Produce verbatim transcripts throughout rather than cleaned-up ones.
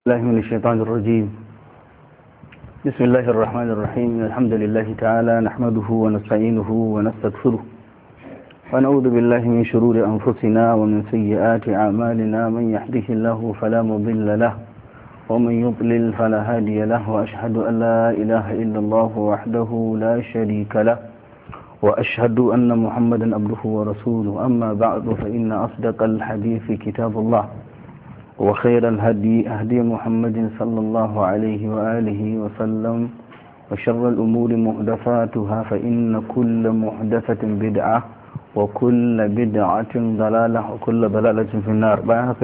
الله من الشيطان الرجيم. بسم الله الرحمن الرحيم. الحمد لله تعالى نحمده ونستعينه ونستغفره ونعوذ بالله من شرور أنفسنا ومن سيئات أعمالنا. من يهده الله فلا مضل له ومن يضلل فلا هادي له، وأشهد أن لا إله إلا الله وحده لا شريك له، وأشهد أن محمدا عبده ورسوله. أما بعد، فإن أصدق الحديث كتاب الله، وخير الهدي هدي محمد صلى الله عليه وآله وسلم، وشر الأمور محدثاتها، فإن كل محدثة بدعة وكل بدعة ضلالة وكل ضلالة في النار.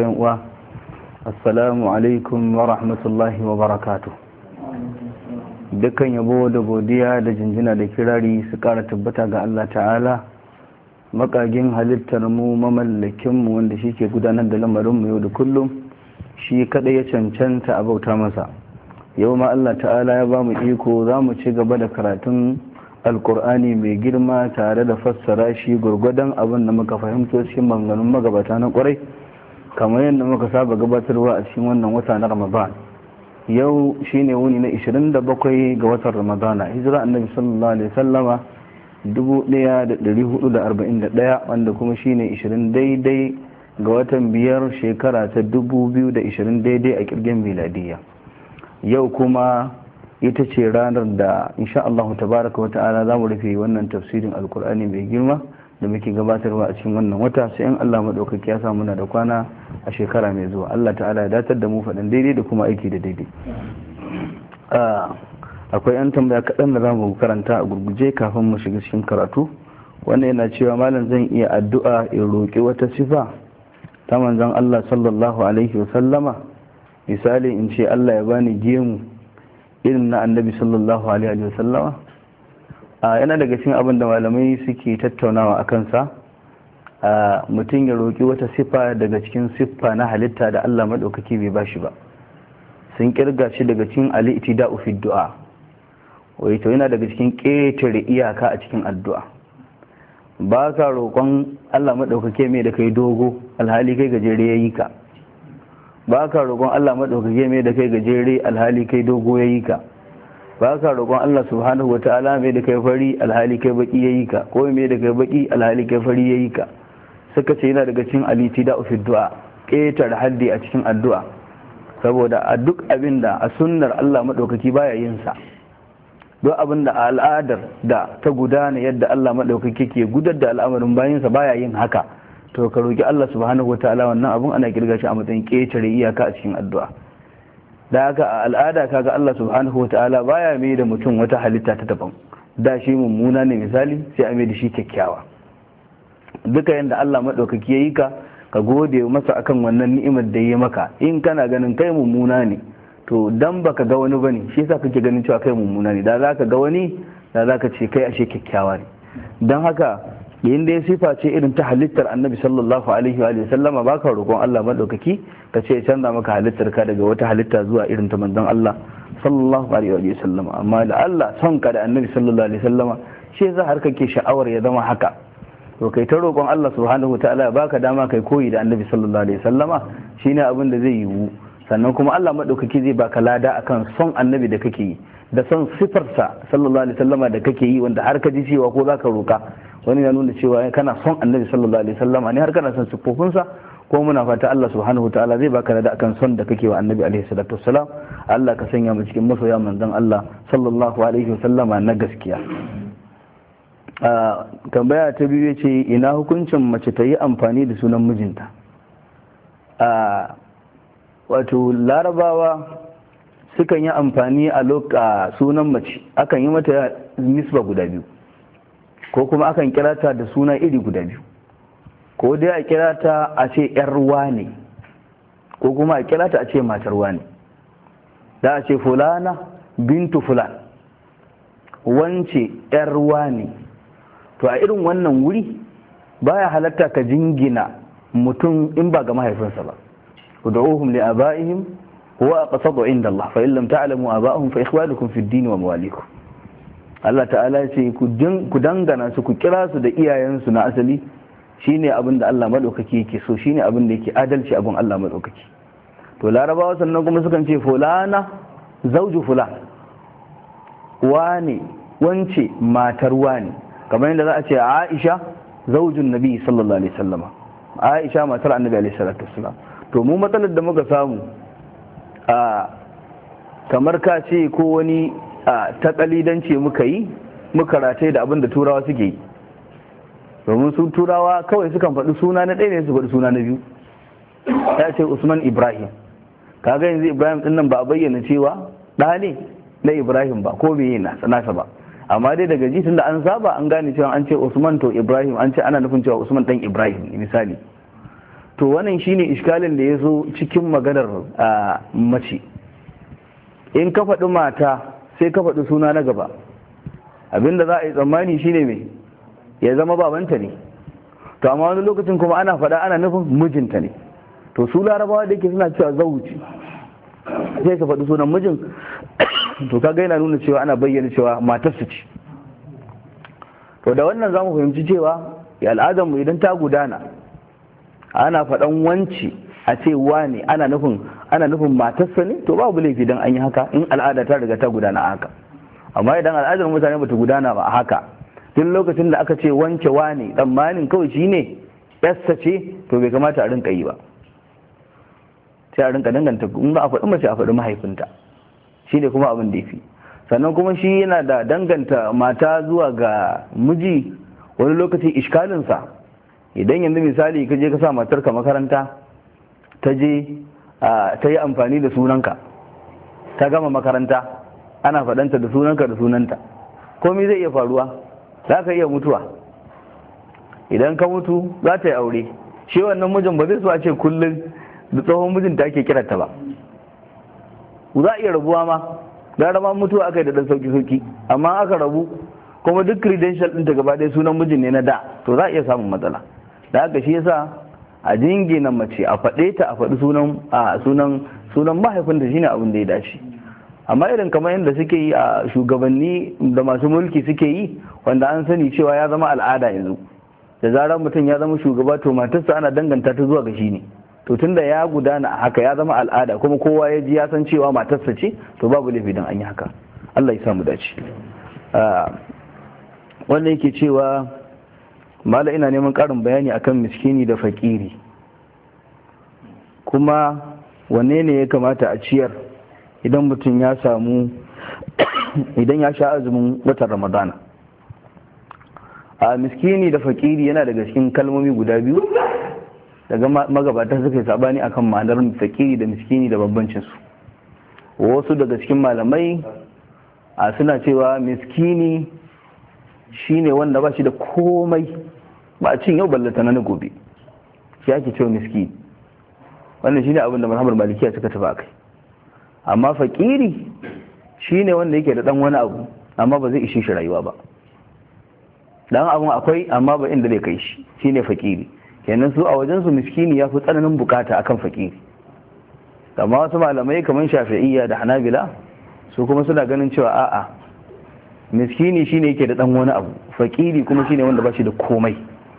السلام عليكم ورحمة الله وبركاته. dukkan yabo da godiya da jinjina da kirari su kara tabbata ga Allah ta'ala, makagin halittar mu, mamallakin mu, wanda shi ke gudanar da lamarin mu yau da kullum. Shi kada ya cancanta a bauta masa. Yau ma Allah ta'ala ya ba mu iko za mu ci gaba da karatun alkur'ani mai girma tare da fassara shi gurgudan abin da muka fahimto cikin maganganun magabata na kwarai, kamar yadda muka saba gabatarwa a cikin wannan wata na Ramadan. Yau shine wuni na ishirin da bakwai ga watan Ramadana, hijira annabi sallallahu alaihi wasallama dubu ɗaya da ɗari hudu da arba'in da ɗaya, wanda kuma shine ishirin daidai ga watan biyar shekara ta dubu biyu da ishirin daidai a kirgin miladiyya. Yau kuma ita ce ranar da insha Allah tabaraka wa ta'ala za mu rufe wannan tafsirin alkur'ani mai girma da muke gabatarwa a cikin wannan wata, sai in Allah madaukaki ya samu na da kwana a shekara mai zuwa. Allah ta'ala ya datar da mu faɗin daidai da kuma aiki da daidai. Akwai yan tambaya kaɗan da za mu karanta a gurguje kafin mu shiga cikin karatu. Wannan yana cewa malam, zan iya addu'a in roƙi wata sifa ta manzon Allah sallallahu alaihi wasallama? Misali in ce Allah ya bani gemu irin na annabi sallallahu alaihi wasallama. a yana daga cikin abin da malamai suke tattaunawa a kansa, a mutum ya roƙi wata siffa daga cikin siffa na halitta da Allah maɗaukaki bai bashi ba. Sun kirga shi daga cikin al-i'tida'u fi du'a, wai to yana daga cikin ƙetare iyaka a cikin addu'a. Ba ka roƙon Allah maɗaukake mai da kai dogo alhali kai gajere ya yi ka. Ba ka roƙon Allah maɗaukake mai da kai gajere alhali kai dogo ya yi ka. Ba ka roƙon Allah subhanahu wa ta'ala mai da kai fari alhali kai baki ya yi ka, ko mai da kai baki alhali kai fari ya yi ka. Suka ce yana daga cikin al-i'tida'u fi du'a, ƙetare haddi a cikin addu'a, saboda a duk abin da a sunnar Allah maɗaukaki baya yin sa. Don abin da a al'adar da ta gudana yadda Allah maɗaukaki ke gudar da al'amarin bayansa baya yin haka, to ka roƙi Allah subhanahu wataala wannan abin ana kirga shi a matsayin ƙetare iyaka a cikin addu'a. Da haka a al'ada kaga Allah subhanahu wataala baya mai da mutum wata halitta ta daban. Da shi mummuna ne misali, sai a mai da shi kyakkyawa. Duka yanda Allah maɗaukaki ya yi ka, ka gode masa akan wannan ni'imar da ya maka. In kana ganin kai mummuna ne, to dan baka ga wani bane, shi yasa kake ganin cewa kai mummuna ne. Da zaka ga wani, da zaka ce kai ashe kyakkyawa ne. Dan haka yin da ya sifa ce irin ta halittar annabi sallallahu alaihi wa sallama, baka roƙon Allah madaukaki ka ce canza maka halittar ka daga wata halitta zuwa irin ta manzon Allah sallallahu alaihi wa sallama. Amma da Allah son ka da annabi sallallahu alaihi wa sallama, shi yasa har kake sha'awar ya zama haka. To kai ta roƙon Allah subhanahu wa ta'ala ya baka dama kai koyi da annabi sallallahu alaihi wa sallama, shine abin da zai yiwu. Sannan kuma Allah maɗaukaki zai baka lada akan son annabi da kake yi, da son sifarsa sallallahu alaihi wasallama da kake yi, wanda har ka ji cewa ko zaka roka wani ya nuna cewa kana son annabi sallallahu alaihi wasallama ne, har kana son sifofinsa. Ko muna fata Allah subhanahu wataala zai baka lada akan son da kake wa annabi alaihi salatu wassalam. Allah ka sanya mu cikin masoya manzon Allah sallallahu alaihi wasallama na gaskiya. a tambaya ta biyu ce, ina hukuncin mace ta yi amfani da sunan mijinta? a wato larabawa sukan yi amfani a loka sunan mace, akan yi mata nisba guda biyu, ko kuma akan kira ta da suna iri guda biyu. Ko dai a kira ta a ce yar wane, ko kuma a kira ta a ce matar wane. Da a ce fulana bintu fulan, wance yar wane. To a irin wannan wuri baya halatta ka jingina mutum in ba ga mahaifinsa ba. ادعوهم لآبائهم هو أقصد عند الله فإن لم تعلموا آبائهم فإخوانكم في الدين ومواليكم. Allah ta'ala ya ce ku dangana su, ku kira su da iyayensu na asali, shine abin da Allah madaukaki yake so, shine abin da yake adalci abin Allah madaukaki. to larabawa sannan kuma sukan ce fulana zauju fulan, wane wance matar wane, kamar yadda za a ce Aisha zaujun nabi sallallahu alaihi wasallam, Aisha matar annabi alaihi salatu wasallam. to mu matsalar da muka samu a kamar ka ce ko wani ta kalidanci muka yi muka rataye da abin da turawa suke yi, domin su turawa kawai sukan faɗi suna na ɗaya ne su faɗi suna na biyu. ya ce Usman Ibrahim, kaga yanzu Ibrahim din nan ba a bayyana cewa ɗa ne na Ibrahim ba ko bai na nasa ba, amma dai daga jitin da an saba an gane cewa an ce Usman to Ibrahim, an ce ana nufin cewa Usman dan Ibrahim misali. to wannan shine iskalin da ya zo cikin maganar mace. in ka faɗi mata sai ka faɗi suna na gaba, abinda za a yi tsammani shine mai ya zama babanta ne, to amma wani lokacin kuma ana faɗa ana nufin mijinta ne. to su larabawa da yake suna cewa zauji sai ka faɗi sunan mijin, to kaga yana nuna cewa ana bayyana cewa matarsa ce. to da wannan za mu fahimci cewa ya al'adarmu idan ta gudana ana faɗan wanci a ce wane ana nufin ana nufin matarsa ne, to babu laifi dan an yi haka in al'ada ta riga ta gudana a haka. amma idan al'adar mutane bata gudana ba a haka, duk lokacin da aka ce wance wane tsammanin kawai shine yassa ce, to bai kamata a rinka yi ba, sai a rinka danganta in ba a faɗi mace a faɗi mahaifinta, shi ne kuma abin da ya fi. sannan kuma shi yana da danganta mata zuwa ga miji wani lokaci iskalinsa. idan yanzu misali ka je ka sa matarka makaranta ta je ta yi amfani da sunanka, ta gama makaranta ana faɗanta da sunanka da sunanta, komai zai iya faruwa, za ka iya mutuwa. idan ka mutu za ta yi aure, shi wannan mijin ba zai so a ce kullum da tsohon mijinta ake kiranta ba, za a iya rabuwa ma, gara ma mutuwa aka yi da ɗan sauki-sauki, amma aka rabu kuma duk credential ɗinta gaba ɗaya sunan mijin ne na da, to za a iya samun matsala. da haka shi yasa a jingina mace a faɗe ta a faɗi sunan a sunan sunan mahaifinta shine abin da ya dace. amma irin kamar yadda suke yi a shugabanni da masu mulki suke yi, wanda an sani cewa ya zama al'ada yanzu, da zarar mutum ya zama shugaba to matarsa ana danganta ta zuwa ga shi ne, to tunda ya gudana a haka ya zama al'ada kuma kowa ya ji ya san cewa matarsa ce, to babu laifi dan an yi haka. Allah ya samu dace. wannan yake cewa mala ina neman karin bayani akan miskini da fakiri, kuma wanne ne ya kamata a ciyar idan mutum ya samu idan ya sha azumin watan ramadana. a miskini da fakiri yana daga cikin kalmomi guda biyu daga magabata suka yi sabani akan ma'anar fakiri da miskini da bambancinsu. wasu daga cikin malamai a suna cewa miskini shine wanda ba shi da komai, ba a cin yau ballata na gobe, shi ake cewa miskini. wannan shine abin da mazhabar malikiya suka tafi akai. amma fakiri shine wanda yake da dan wani abu amma ba zai ishe shi rayuwa ba, dan abun akwai amma ba inda zai kai shi, shine fakiri. kenan su a wajen su miskini ya fi tsananin bukata akan fakiri. amma wasu malamai kamar Shafi'iyya da Hanabila su kuma suna ganin cewa a'a miskini shine yake da dan wani abu, fakiri kuma shine wanda ba shi da komai.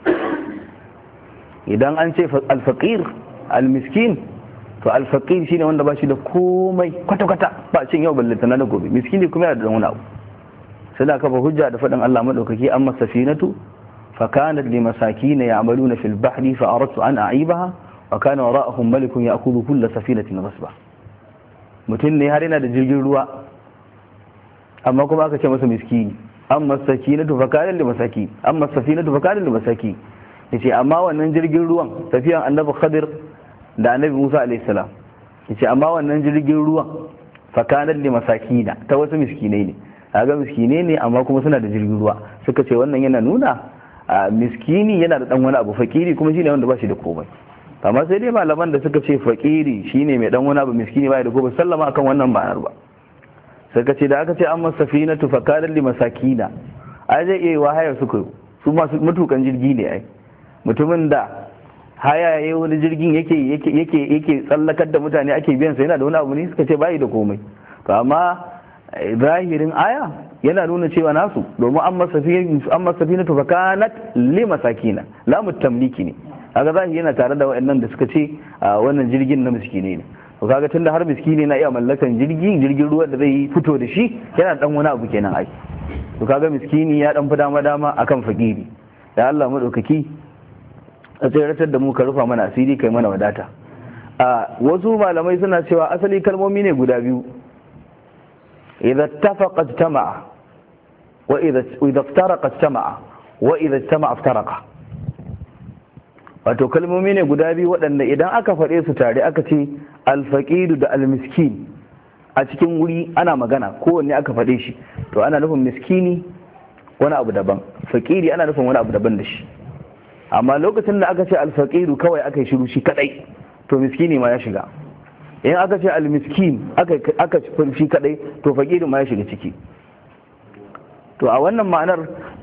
idan an ce al-faqir al-miskin, to al-faqir shine wanda ba shi da komai kwata-kwata, ba cin yau ballanta na gobe. miskini kuma yana da wani abu. suna kafa hujja da faɗin Allah madaukaki, amma safinatu fa kanat li masakin ya'maluna fil bahri fa aradtu an a'ibaha wa kana wara'ahum malikun ya'khudhu kull safinatin ghasba. mutum ne har yana da jirgin ruwa amma kuma aka ce masa miskini. amma sakinatu fa kanat li masakin amma safinatu fa kanat li masakin, yace amma wannan jirgin ruwan tafiyan annabi Khadir da annabi Musa alayhi salam, yace amma wannan jirgin ruwan fa kanat li masakina, ta wasu miskinai ne. kaga miskinai ne amma kuma suna da jirgin ruwa, suka ce wannan yana nuna miskini yana da dan wani abu, fakiri kuma shine wanda ba shi da komai. amma sai dai malaman da suka ce fakiri shine mai dan wani abu, miskini bai da komai, sallama akan wannan ma'anar ba. suka ce da aka ce amma safinatu fa kanat li masakina, ai zai iya wa haya suka su masu matukan jirgi ne. ai mutumin da haya yayi wani jirgin yake yake yake yake tsallakar da mutane ake biyan sa, yana da wani abu ne, suka ce bai da komai. to amma zahirin aya yana nuna cewa nasu, domin an masafina tufa kanat li masakina, lamu tamliki ne. kaga zahiri yana tare da waɗannan da suka ce wannan jirgin na miskine ne. to kaga tunda har miskini na iya mallakan jirgi jirgin ruwa da zai fito da shi yana dan wani abu kenan ai to kaga miskini ya dan fi dama dama akan fakiri. da Allah madaukaki a tsayaratar da mu ka rufa mana asiri kai mana wadata. a wasu malamai suna cewa asali kalmomi ne guda biyu, idza ittafaqa ijtama'a wa idza idza iftaraqa ijtama'a wa idza ijtama'a iftaraqa. wato kalmomi ne guda biyu waɗanda idan aka faɗe su tare aka ce alfaqidu da almiskin a cikin wuri ana magana kowanne aka faɗe shi to ana nufin miskini wani abu daban, fakiri ana nufin wani abu daban da shi. amma lokacin da aka ce alfaqidu kawai aka yi shiru shi kadai to miskini ma ya shiga, in aka ce almiskin aka aka shi kadai to fakiri ma ya shiga ciki. to a wannan ma'anar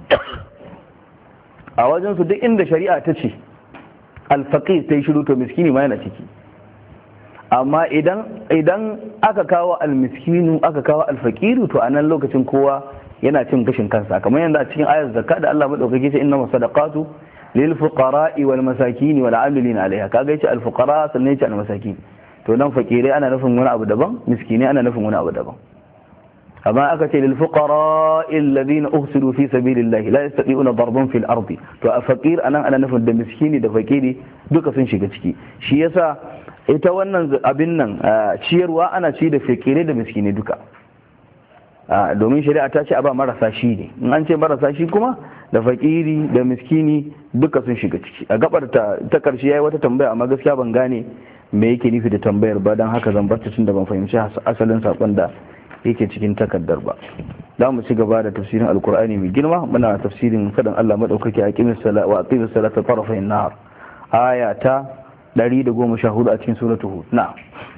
a wajen su duk inda shari'a ta ce alfaqir ta yi shiru to miskini ma yana ciki. amma idan idan aka kawo almiskinu aka kawo alfaqiru to a nan lokacin kowa yana cin gashin kansa, kamar yadda a cikin ayar zakka da Allah madaukake ce inna masadaqatu lil fuqara'i wal masakin wal 'amilina 'alayha, kaga yace al fuqara sannan yace al masakin. to nan fakirai ana nufin wani abu daban, miskini ana nufin wani abu daban. amma aka ce lil fuqara'i alladhina uhsiru fi sabilillahi la yastati'una darban fil ardi, to a faqir anan ana nufin da miskini da fakiri duka sun shiga ciki. shi yasa ita wannan abin nan ciyarwa ana ci da fakirai da miskini duka, domin shari'a ta ce a ba marasa shi ne. in an ce marasa shi kuma da fakiri da miskini duka sun shiga ciki. a gabar ta ta karshe yayi wata tambaya amma gaskiya ban gane me yake nufi da tambayar ba, dan haka zan bar ta tunda ban fahimci asalin sakon da yake cikin takardar ba. za mu ci gaba da tafsirin alkur'ani mai girma, muna tafsirin fadan Allah madaukaki a qimis sala wa aqimis salata tarafayn nahar aya ta ɗari da goma sha hudu a cikin suratul hud. na'am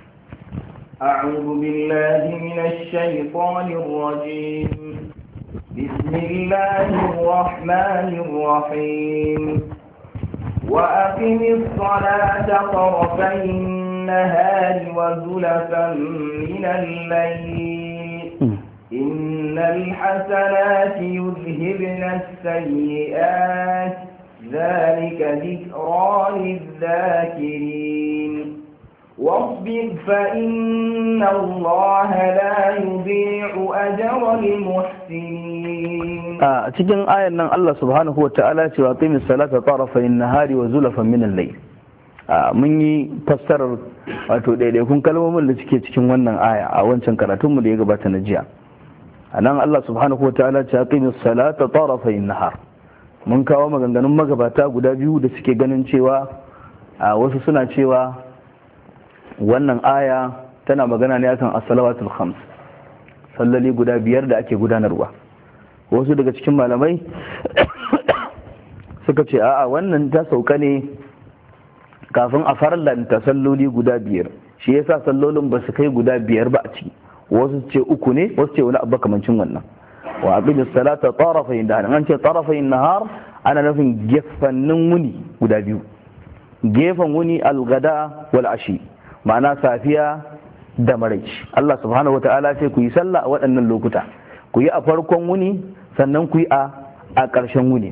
أعوذ بالله من الشيطان الرجيم بسم الله الرحمن الرحيم وأقم الصلاة طرفي النهار وزلفا من الليل إن الحسنات يذهبن السيئات ذلك ذكرى للذاكرين واصبر فإن الله لا يضيع أجر المحسنين. a cikin ayan nan Allah subhanahu wa ta'ala ce wa qimis salata tarafayn nahari wa zulafan min al-layl. mun yi fassarar wato daidaikun kalmomin da suke cikin wannan aya a wancan karatun mu da ya gabata na jiya. anan Allah subhanahu wa ta'ala ce qimis salata tarafayn nahar. mun kawo maganganun magabata guda biyu da suke ganin cewa wasu suna cewa wannan aya tana magana ne akan as-salawatul khams, sallali guda biyar da ake gudanarwa. wasu daga cikin malamai suka ce a'a wannan ta sauka ne kafin a farlanta salloli guda biyar, shi yasa sallolin ba su kai guda biyar ba a ciki. wasu ce uku ne, wasu ce wani abu kamancin wannan. wa aqimis salata tarafayn nahar, an ce tarafayn nahar ana nufin gefannin wuni guda biyu, gefen wuni al-gada wal ashi, ma'ana safiya da maraici. Allah subhanahu wa ta'ala ce ku yi sallah a waɗannan lokuta, ku yi a farkon wuni sannan ku yi a ƙarshen wuni.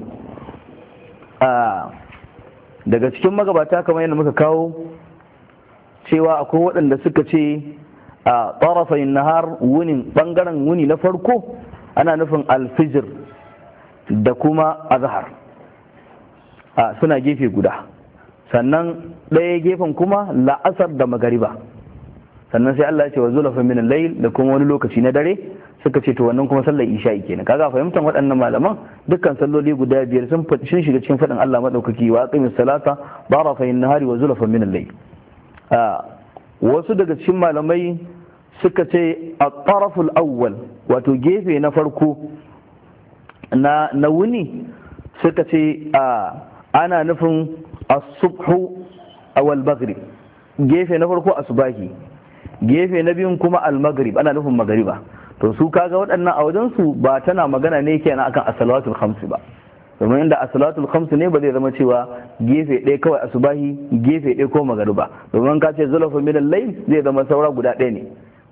daga cikin magabata kamar yadda muka kawo cewa akwai waɗanda suka ce a tarafayin nahar wunin ɓangaren wuni na farko ana nufin alfijir da kuma azhar suna gefe guda, sannan ɗaya gefen kuma la'asar da magariba, sannan sai Allah ya ce wa zulafa min al-layl da kuma wani lokaci na dare. suka ce to wannan kuma sallar isha'i kenan. kaga fahimtar waɗannan malaman dukkan salloli guda biyar sun sun shiga cikin faɗin Allah madaukaki wa aqimis salata tarafayn nahari wa zulafa min al-layl. wasu daga cikin malamai suka ce at-taraful awwal wato gefe na farko na na wuni suka ce ana nufin as-subhu aw al-maghrib, gefe na farko asubahi, gefe na biyun kuma al-maghrib ana nufin magariba. to su kaga waɗannan a wajen su ba tana magana ne kenan akan as-salawatul khams ba, domin inda as-salawatul khams ne ba zai zama cewa gefe ɗaya kawai asubahi gefe ɗaya ko magariba, domin ka ce zulafa min al-layl zai zama saura guda ɗaya ne,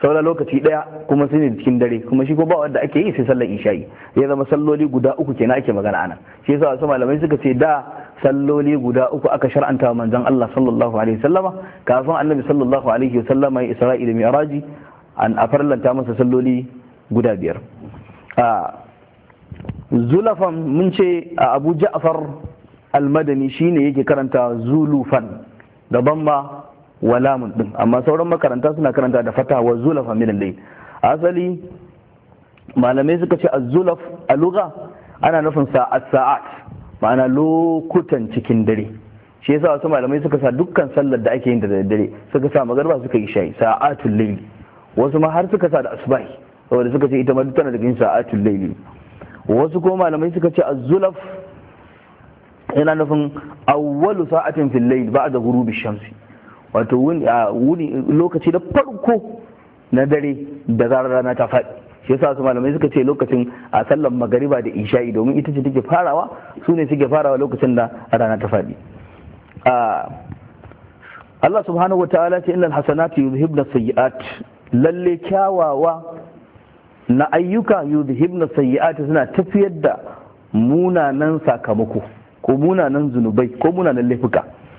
saura lokaci daya kuma su ne cikin dare kuma shi ko ba wanda ake yi sai sallar isha'i ya zama salloli guda uku kenan ake magana anan shi yasa wasu malamai suka ce da salloli guda uku aka shar'anta wa manzon Allah sallallahu alaihi wasallama kafin annabi sallallahu alaihi wasallama ya isra'i da mi'raji an afarlanta masa salloli guda biyar. a zulafan mun ce a Abu Ja'far al-Madani shine yake karanta zulufan da bamma wa lamun din, amma sauran makaranta suna karanta da fata wa zulafa min al-layl. asali malamai suka ce az-zulaf a lugha ana nufin sa'at sa'at ma'ana lokutan cikin dare, shi yasa wasu malamai suka sa dukkan sallar da ake yin da daddare suka sa magarba suka yi shayi sa'atul layl, wasu ma har suka sa da asbahi saboda suka ce ita ma duk tana daga yin sa'atul layl. wasu kuma malamai suka ce az-zulaf yana nufin awwalu sa'atin fil layl ba'da ghurubi shamsi, wato wuni lokaci da farko na dare da zarar rana ta faɗi. shi yasa su malamai suka ce lokacin a sallar magariba da isha'i domin ita ce take farawa, su ne suke farawa lokacin da rana ta faɗi. Allah subhanahu wa ta'ala ce innal hasanati yuzhibna sayyi'at, lalle kyawawa na ayyuka yuzhibna sayyi'at suna tafiyar da munanan sakamako ko munanan zunubai ko munanan laifuka.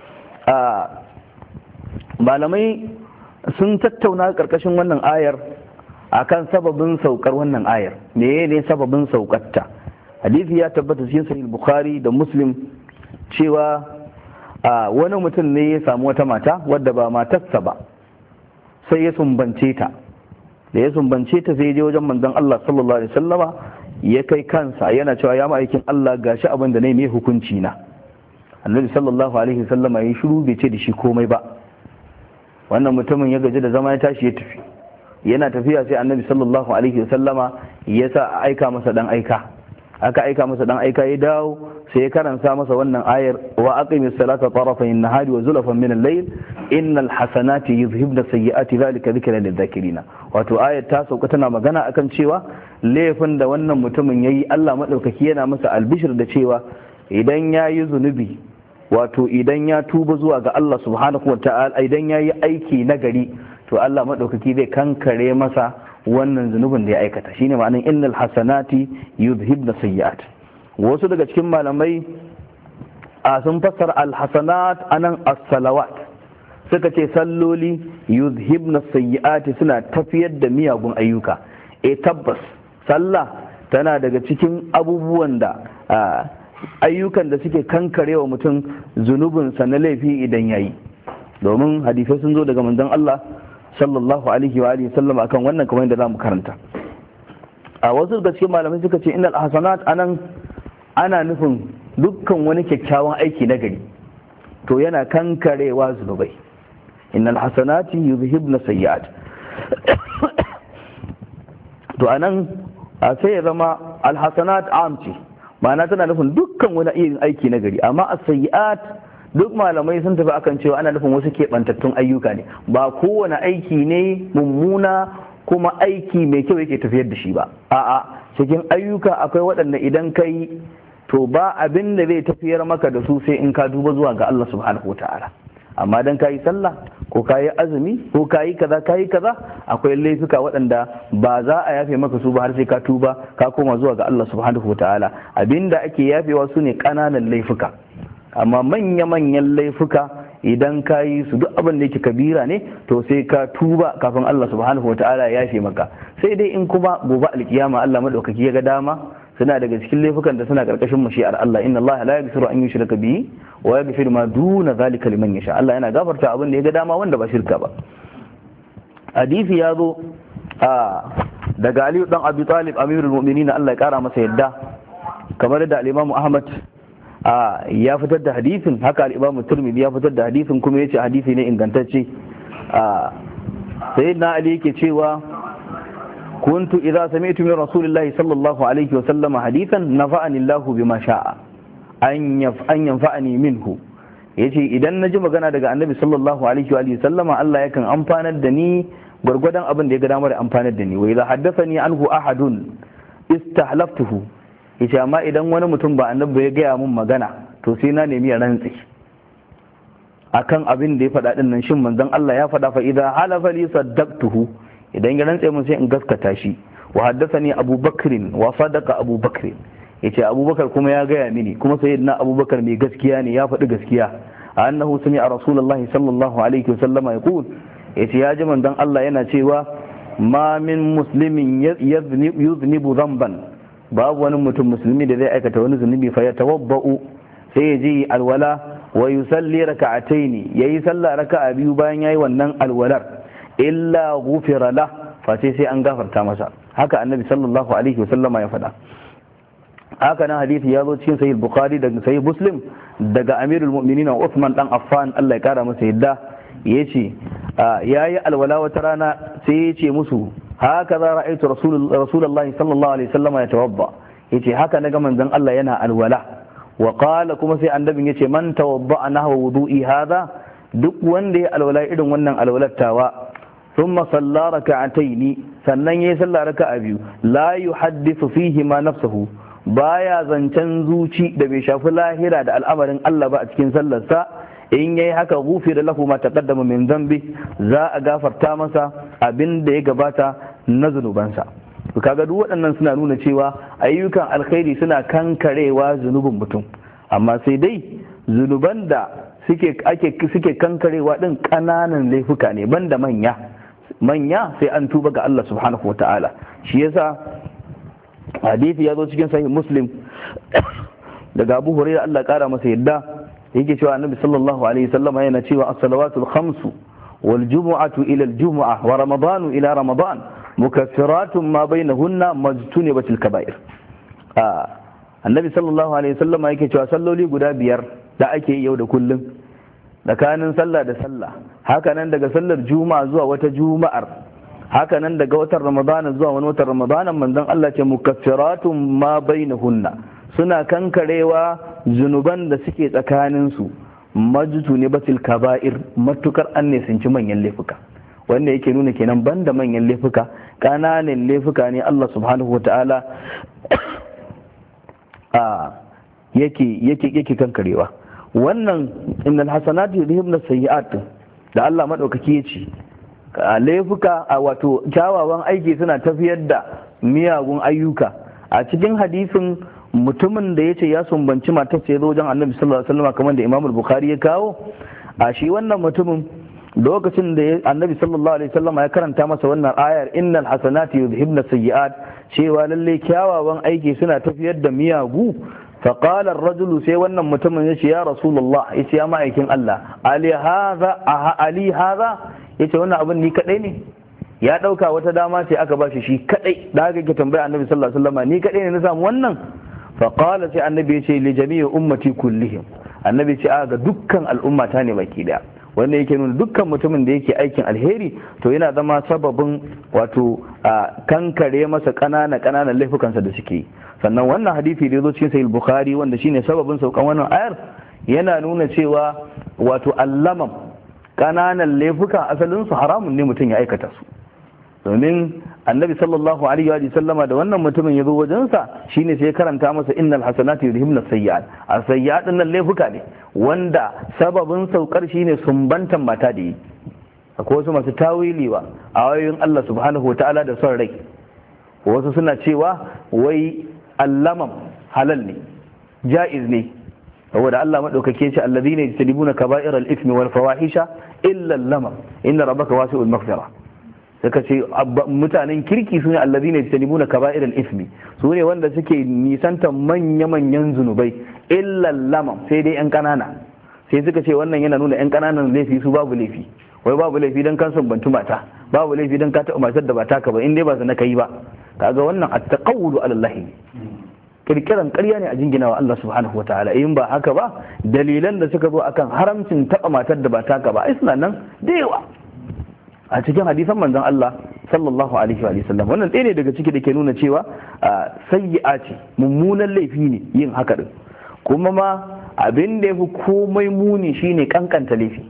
malamai sun tattauna karkashin wannan ayar akan sababin saukar wannan ayar, meye ne sababin saukarta. hadisi ya tabbata cikin sahih bukhari da muslim cewa wani mutum ne ya samu wata mata wadda ba matarsa ba, sai ya sumbance ta da ya sumbance ta sai ya je wajen manzon Allah sallallahu alaihi wasallama ya kai kansa yana cewa ya ma'aikin Allah gashi abin da ne mai hukunci na. annabi sallallahu alaihi wasallama ya shiru bai ce da shi komai ba. wannan mutumin ya gaji da zama ya tashi ya tafi, yana tafiya sai annabi sallallahu alaihi wasallama ya sa a aika masa dan aika aka aika masa dan aika ya dawo sai ya karanta masa wannan ayar wa aqimis salata tarafayn nahari wa zulafan min al-layl innal hasanati yuzhibna sayyi'ati dhalika dhikra lidh-dhakirina. wato ayar ta sauka tana magana akan cewa laifin da wannan mutumin yayi Allah madaukaki yana masa albishir da cewa idan yayi zunubi, wato idan ya tuba zuwa ga Allah subhanahu wa ta'ala, idan ya yi aiki nagari to Allah maɗaukaki zai kankare masa wannan zunubin da ya aikata. shine ma'anin innal hasanati yuzhibna sayyi'at. wasu daga cikin malamai a sun fassara alhasanat anan as-salawat, suka ce salloli yuzhibna sayyi'at suna tafiyar da miyagun ayyuka. e tabbas sallah tana daga cikin abubuwan da ayyukan da suke kankarewa mutum zunubinsa na laifi idan yayi, domin hadisai sun zo daga manzon Allah sallallahu alaihi wa alihi sallam akan wannan kamar yadda zamu karanta. a wasu daga cikin malamai suka ce innal hasanat anan ana nufin dukkan wani kyakkyawan aiki na gari to yana kankarewa zunubai. innal hasanati yuzhibna sayyi'at. to anan sai ya zama alhasanat amci, ma'ana tana nufin dukkan wani irin aiki na gari, amma as-sayyi'at duk malamai sun tafi akan cewa ana nufin wasu keɓantattun ayyuka ne, ba kowane aiki ne mummuna kuma aiki mai kyau yake tafiyar da shi ba. a'a cikin ayyuka akwai waɗanda idan kai to ba abin da zai tafiyar maka da su sai in ka duba zuwa ga Allah subhanahu wataala. amma dan kayi sallah ko kayi azumi ko kayi kaza kayi kaza akwai laifuka waɗanda ba za a yafe maka su ba har sai ka tuba ka koma zuwa ga Allah subhanahu wataala. abinda ake yafewa su ne ƙananan laifuka, amma manya-manyan laifuka idan kayi su duk abin da yake kabira ne to sai ka tuba kafin Allah subhanahu wataala ya yafe maka. sai dai in kuma gobe alkiyama Allah madaukaki ya ga dama suna daga cikin laifukan da suna karkashin mashi'ar Allah. inna Allah la yaghfiru an yushraka bihi wa yaghfiru ma duna zalika liman yasha. Allah yana gafarta abin da ya ga dama wanda ba shirka ba. hadisi ya zo daga Ali dan Abi Talib amirul mu'minin Allah ya kara masa yadda, kamar da al-Imam Ahmad ya fitar da hadisin, haka al-Imam Tirmidhi ya fitar da hadisin kuma yace hadisi ne ingantacce. sayyidina Ali yake cewa kuntu idza sami'tu min rasulillahi sallallahu alaihi wa sallam hadithan nafa'ani Allahu bima sha'a an yaf an yanfa'ani minhu. yace idan naji magana daga annabi sallallahu alaihi wa sallama Allah yakan amfanar da ni gwargwadon abin da ya ga damar amfanar da ni. wa idza haddathani anhu ahadun istahlaftuhu, yace amma idan wani mutum ba annabi ya gaya mun magana to sai na nemi ya rantsi akan abin da ya faɗa din nan shin manzon Allah ya faɗa, fa idza halafa li saddaqtuhu, idan ya rantse mun sai in gaskata shi wa haddathani Abu Bakr wa sadaqa Abu Bakr yace Abubakar kuma ya gaya mini kuma sayyidina Abubakar mai gaskiya ne ya faɗi gaskiya annahu sami'a rasulullahi sallallahu alaihi wasallama yaqul yace ya ji manzon Allah yana cewa ma min muslimin yuznibu dhanban babu wani mutum musulmi da zai aikata wani zunubi fa yatawabba'u sai ya ji alwala wa yusalli raka'ataini yayi sallah raka'a biyu bayan yayi wannan alwalar illa ghufira la fa sai sai an gafarta masa haka annabi sallallahu alaihi wasallama ya faɗa haka nan hadisi ya zo cikin sahih bukhari da sahih muslim daga amirul mu'minin Uthman dan Affan Allah ya kara masa yadda yace yayi alwala wata rana sai yace musu haka za ra'aytu rasulullahi sallallahu alaihi wasallama ya tawadda yace haka naga manzon Allah yana alwala wa qala kuma sai annabin yace man tawadda nahwa wudu'i hadha duk wanda ya alwala irin wannan alwalattawa thumma salla raka'ataini sannan yayi sallah raka'a biyu la yuhaddithu fihi ma nafsuhu baya zancen zuci da bai shafi lahira da al'amarin Allah ba a cikin sallarsa in yayi haka gufira lahu ma taqaddama min dhanbi za a gafarta masa abin da ya gabata na zunubansa to kaga duk waɗannan suna nuna cewa ayyukan alkhairi suna kankarewa zunubin mutum amma sai dai zunuban da suke ake suke kankarewa din kananan laifuka ne banda manya manya sai an tuba ga Allah subhanahu wataala shi yasa hadisi ya zo cikin sahih muslim daga Abu Hurairah Allah kara masa yadda yake cewa annabi sallallahu alaihi wasallam yana cewa as-salawatul khamsu wal jumu'atu ila al-jumu'ah wa ramadanu ila ramadan mukaffiratun ma bainahunna majtunibatil kaba'ir annabi sallallahu alaihi wasallam yake cewa salloli guda biyar da ake yi yau da kullum tsakanin sallah da sallah haka nan daga sallar juma'a zuwa wata juma'ar haka nan daga watan ramadana zuwa wani watan ramadana manzon Allah ce mukaffiratun ma bainahunna suna kankarewa zunuban da suke tsakanin su majtu ne batil kaba'ir matukar an ne sun ci manyan laifuka wanda yake nuna kenan banda manyan laifuka kananan laifuka ne Allah subhanahu wataala a yake yake yake kankarewa wannan innal hasanatu yudhibna sayyi'at da Allah madaukaki ya ce laifuka a wato kyawawan aiki suna tafiyar da miyagun ayyuka a cikin hadisin mutumin da ya ce ya sumbanci matar sai zo wajen annabi sallallahu alaihi wasallam kamar da imamul bukhari ya kawo a shi wannan mutumin lokacin da annabi sallallahu alaihi wasallam ya karanta masa wannan ayar innal hasanati yudhibna sayyi'at cewa lalle kyawawan aiki suna tafiyar da miyagu فقال الرجل sai wannan mutumin yace ya rasulullah yace ya ma'aikin Allah ali hadha ali hadha yace wannan abin ni kadai ne ya dauka wata dama ce aka bashi shi kadai da haka yake tambaya annabi sallallahu alaihi wasallam ni kadai ne na samu wannan fa qala sai annabi yace li jami'i ummati kullihim annabi ce a ga dukkan al'ummata ne baki daya wanda yake nuna dukkan mutumin da yake aikin alheri to yana zama sababin wato kankare masa kanana kananan laifukansa da suke sannan wannan hadisi da ya zo cikin sahih bukhari wanda shine sababin saukan wannan ayar yana nuna cewa wato allamam kananan laifuka asalin su haramun ne mutum ya aikata su domin annabi sallallahu alaihi wa sallama da wannan mutumin ya zo wajensa shine sai ya karanta masa innal hasanati yudhibna sayyi'at as-sayyi'at nan laifuka ne wanda sababin saukar shine sumbantan mata da yi akwai wasu masu tawiliwa a wayoyin Allah subhanahu wataala da son rai wasu suna cewa wai allamam halal ne ja'iz ne saboda Allah madaukake ce alladhina yajtanibuna kaba'ira al-ithmi wal fawahisha illa al-lamam inna rabbaka wasi'ul maghfirah suka ce mutanen kirki sune alladhina yajtanibuna kaba'ira al-ithmi sune wanda suke nisanta manya-manyan zunubai illa al-lamam sai dai yan kanana sai suka ce wannan yana nuna yan kananan laifi su babu laifi wai babu laifi dan kan bantu mata babu laifi dan ka taɓa matar da ba taka ba in dai ba zana kai ba kaga wannan at-taqawwulu ala Allah kirkiran ƙarya ne a jingina wa Allah subhanahu wataala in ba haka ba dalilan da suka zo akan haramcin taɓa matar da ba taka ba ai suna nan da yawa a cikin hadisan manzon Allah sallallahu alaihi wa sallam wannan ɗaya ne daga ciki da ke nuna cewa sayyi'a ce mummunan laifi ne yin haka din kuma ma abin da yafi komai muni shine kankanta laifi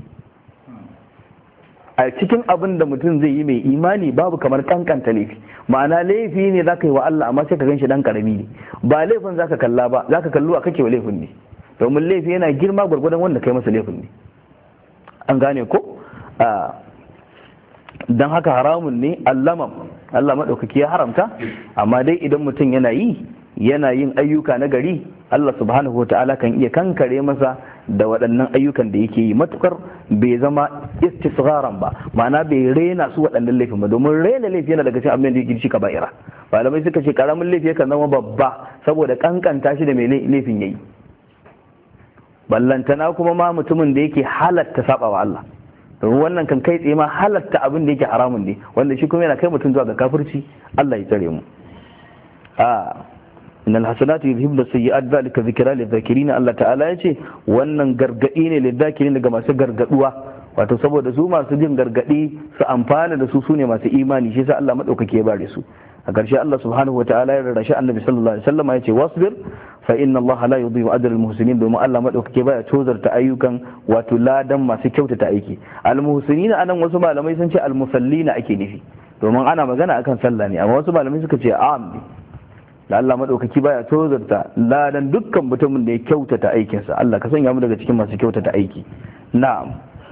a cikin abin da mutum zai yi mai imani babu kamar kankanta laifi ma'ana laifi ne za ka yi wa Allah amma sai ka gan shi dan karami ne ba laifin za ka kalla ba za ka kallo a kake wa laifin ne domin laifi yana girma gwargwadon wanda kai masa laifin ne an gane ko don haka haramun ne allamam Allah maɗaukaki ya haramta, amma dai idan mutum yana yi yana yin ayyuka na gari Allah subhanahu wa ta'ala kan iya kankare masa da waɗannan ayyukan da yake yi matukar bai zama istisgharan ba, ma'ana bai rena su waɗannan laifin ba, domin rena laifi yana daga cikin abin da yake shi kaba'ira. Malamai suka ce karamin laifi yakan zama babba saboda kankanta shi da mai laifin yayi, ballantana kuma ma mutumin da yake halatta saba wa Allah, domin wannan kan kai tsaye ma halatta abin da yake haramun ne, wanda shi kuma yana kai mutum zuwa ga kafirci. Allah ya tsare mu. a innal hasanatu yuzhibna sayyi'at zalika dhikra lidh-dhakirin. Allah ta'ala yace wannan gargadi ne lidh-dhakirin ga masu gargaduwa, wato saboda su masu jin gargadi su amfana da su sune masu imani, shi yasa Allah madaukake ya bare su. A ƙarshe Allah subhanahu wataala ya rarrashi Annabi sallallahu alaihi wasallam yace wasbir fa inna Allah la yudhi'u ajra al-muhsinin, domin Allah madaukake baya tozarta ayyukan wato ladan masu kyautata aiki. Al-muhsinin anan wasu malamai sun ce al-musallina ake nufi, domin ana magana akan sallah ne, amma wasu malamai suka ce a'am da Allah madaukaki baya tozarta ladan dukkan mutumin da ya kyautata aikinsa. Allah ka sanya mu daga cikin masu kyautata aiki. Na'am.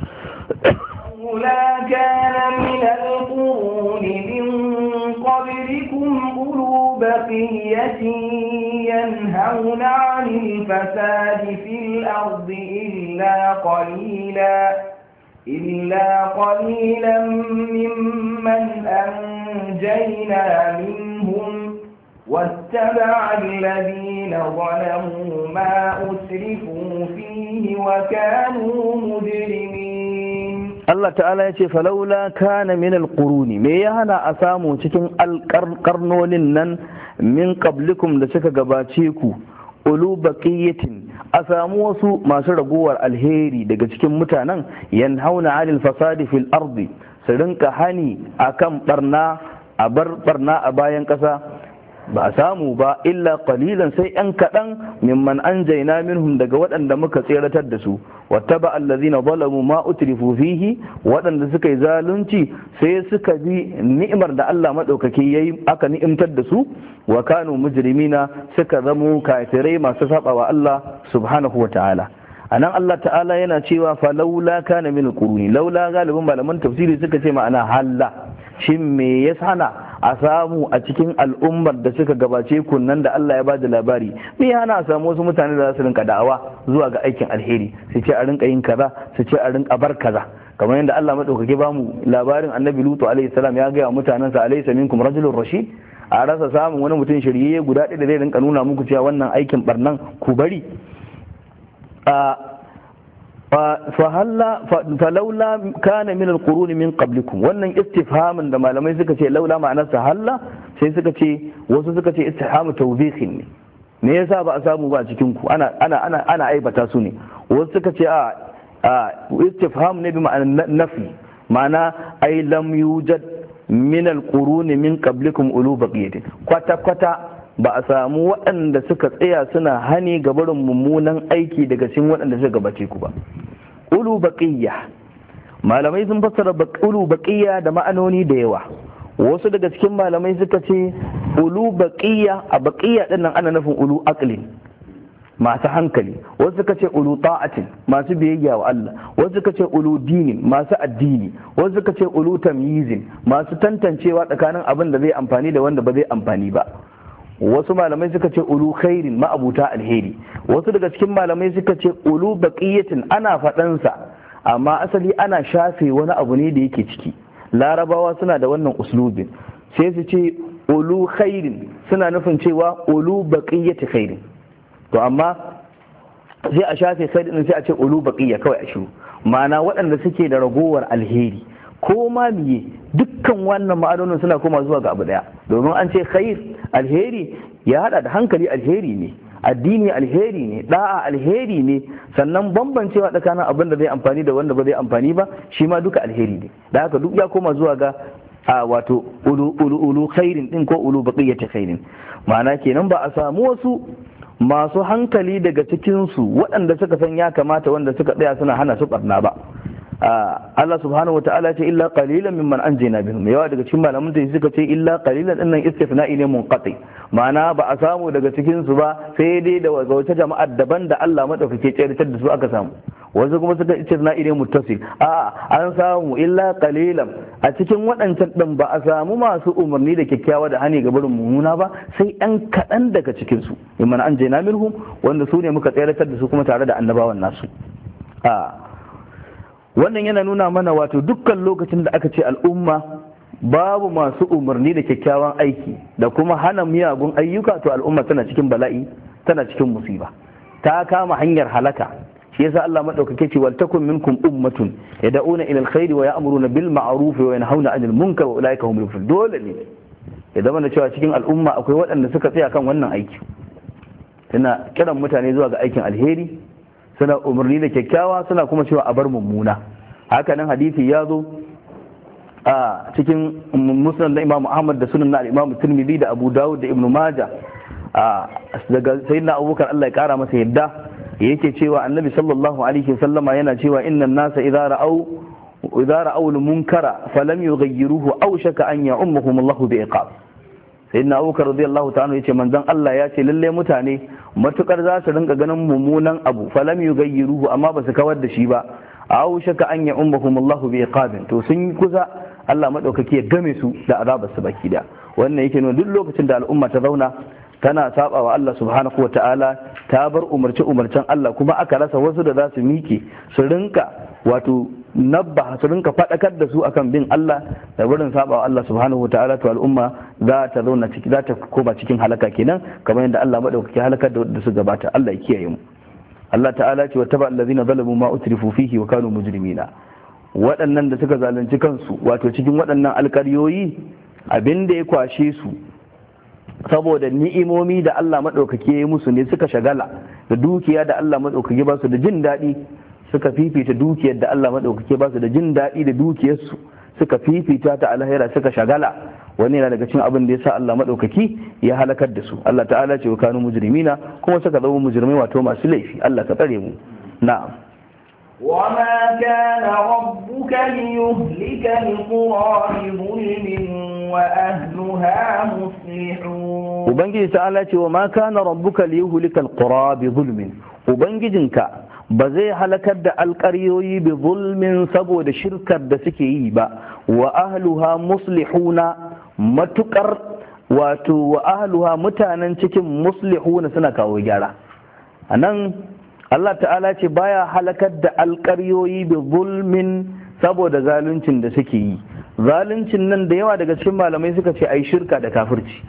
أولى كان من القرون من قبلكم أولو بقية ينهون عن الفساد في الأرض إلا قليلا إلا قليلا ممن أنجينا منهم واتبع الذين ظلموا ما أسرفوا فيه وكانوا مجرمين. الله تعالى يقول فلولا كان من القرون me ya hana a samu cikin alƙarnonin nan min qablikum da suka gabace ku ulu baqiyatin, a samu wasu masu ragowar alheri daga cikin mutanen yanhauna 'anil fasadi fil ardi, su rinka hani akan barna a bar barna a bayan ƙasa. Ba a samu ba illa qalilan sai yan kaɗan mimman anjayna minhum daga waɗanda muka tseratar da su. wattaba allazina zalamu ma utrifu fihi, waɗanda suka yi zalunci sai suka bi ni'imar da Allah madaukaki yayi aka ni'imtar da su, wa kanu mujrimina suka zamo kafirai masu saba wa Allah subhanahu wa ta'ala. anan Allah ta'ala yana cewa fa laula kana min alquruni, laula galibin malaman tafsiri suka ce ma'ana halla, shin me ya hana a samu a cikin al'ummar da suka gabace kunnan da Allah ya bada labari, me ya hana a samu wasu mutane da za su rinka da'awa zuwa ga aikin alheri, su ce a rinka yin kaza, su ce a rinka bar kaza, kamar yadda Allah madaukake ba mu labarin annabi Lutu alaihi salam ya gaya wa mutanensa alaysa minkum rajulun rashid, a rasa samun wani mutum shirye guda ɗaya da zai rinka nuna muku cewa wannan aikin barnan ku bari. falaula kana min alquruni min qablikum, wannan istifhamin da malamai suka ce laula ma'anarsa halla, sai suka ce wasu suka ce istifhamu tawbihin ne, me yasa ba a samu ba a cikin ku, ana ana ana ana aibata su ne. Wasu suka ce a istifham ne bi ma'anar nafi, ma'ana ai lam yujad min alquruni min qablikum ulu baqiyatin, kwata kwata ba a samu waɗanda suka tsaya suna hani ga barin mummunan aiki daga cikin waɗanda suka gabace ku ba. Ulu baqiyya, malamai sun fassara ulu baqiyya da ma'anoni da yawa. Wasu daga cikin malamai suka ce ulu baqiyya, a baqiyya din nan ana nufin ulu aqlin, masu hankali. Wasu suka ce ulu ta'atin, masu biyayya wa Allah. Wasu suka ce ulu dinin, masu addini. Wasu suka ce ulu tamyizin, masu tantancewa tsakanin abin da zai amfani da wanda ba zai amfani ba. Wasu malamai suka ce ulu khairin, ma'abuta alheri. Wasu daga cikin malamai suka ce ulu baqiyatin, ana faɗansa amma asali ana shafe wani abu ne da yake ciki. Larabawa suna da wannan uslubin, sai su ce ulu khairin, suna nufin cewa ulu baqiyati khairin, to amma sai a shafe khairin sai a ce ulu baqiya kawai a shiru, ma'ana waɗanda suke da ragowar alheri. Ko ma miye dukkan wannan ma'anonin suna koma zuwa ga abu daya, domin an ce khair alheri ya hada da hankali alheri ne, addini alheri ne, da'a alheri ne, sannan bambancewa tsakanin abin da zai amfani da wanda ba zai amfani ba shi ma duka alheri ne. Da haka duk ya koma zuwa ga a wato ulu ulu ulu khairin din ko ulu baqiyati khairin, ma'ana kenan ba a samu wasu masu hankali daga cikin su waɗanda suka san ya kamata, wanda suka tsaya suna hana su barna ba. Allah subhanahu wataala ce illa qalilan mimman anjayna bihim, yawa daga cikin malaman da suka ce illa qalilan dinnan istifna'i ne munqati, ma'ana ba a samu daga cikin su ba sai dai da wata jama'ar daban da Allah madaukake tsayar da su aka samu. wasu kuma suka ce na ire muttasil a an samu illa qalilan a cikin waɗancan din ba a samu masu umarni da kyakkyawa da hani ga barin mummuna ba sai ɗan kaɗan daga cikin su imman an jaina minhum wanda su ne muka tsayar da su kuma tare da annabawan nasu a wannan yana nuna mana wato dukkan lokacin da aka ce al'umma babu masu umarni da kyakkyawan aiki da kuma hana miyagun ayyuka to al'umma tana cikin bala'i tana cikin musiba ta kama hanyar halaka shi yasa Allah madaukake ce wal takum minkum ummatun yad'una ila alkhair wa ya'muruna bil ma'ruf wa yanhauna 'anil munkar wa ulaika humul muflihun dole ne ya zama cewa cikin al'umma akwai waɗanda suka tsaya kan wannan aiki suna kiran mutane zuwa ga aikin alheri suna umarni da kyakkyawa suna kuma cewa a bar mummuna haka nan hadisi ya zo a cikin musnad da Imam Ahmad da sunan na Imam Tirmidhi da Abu Dawud da Ibn Majah daga sayyidina Abubakar Allah ya kara masa yadda yake cewa annabi sallallahu alaihi wasallama yana cewa innan nasa idza ra'aw idza ra'aw al-munkara falam yughayyiruhu aw shaka an ya'ummuhum Allah bi iqab sayyidina Abubakar radiyallahu ta'ala yace manzon Allah ya ce lalle mutane matukar za su rinka ganin mummunan abu falam yughayyiruhu amma ba su kawar da shi ba aw shaka an ya'ummuhum Allah bi iqab to sun kusa Allah madaukake ya game su da azabar su baki da wannan yake nuna duk lokacin da al'umma ta zauna tana saba wa Allah subhanahu wa ta'ala ta bar umarce umarcen Allah kuma aka rasa wasu da za su miƙe su rinka wato nabba su rinka faɗakar da su akan bin Allah da barin saba wa Allah subhanahu wa ta'ala to al'umma za ta zauna ciki za ta koma cikin halaka kenan kamar yadda Allah madaukake halakar da wanda su gabata Allah ya kiyaye mu Allah ta'ala ce wa taba allazina zalamu ma utrifu fihi wa kanu mujrimina waɗannan da suka zalunci kansu wato cikin waɗannan alƙaryoyi abin da ya kwashe su saboda ni'imomi da Allah maɗaukaki ya yi musu ne suka shagala da dukiya da Allah maɗaukaki ba su da jin daɗi suka fifita dukiyar da Allah maɗaukaki ba su da jin daɗi da dukiyarsu suka fifita ta alhera suka shagala wani yana daga cikin abin da ya sa Allah maɗaukaki ya halakar da su Allah ta'ala ce wa kanu mujrimina kuma suka zama mujrimai wato masu laifi Allah ka tsare mu na'am وما كان ربك ليهلك القرى بظلم وأهلها مصلحون Ubangiji ta'ala ce wa ma kana rabbuka liyuhlika alqura bi zulmin ubangijinka ba zai halakar da alƙaryoyi bi zulmin saboda shirkar da suke yi ba wa ahluha muslihuna matukar wato wa ahluha mutanen cikin muslihuna suna kawo gyara anan Allah ta'ala ce baya halakar da alƙaryoyi bi zulmin saboda zaluncin da suke yi zaluncin nan da yawa daga cikin malamai suka ce ai shirka da kafirci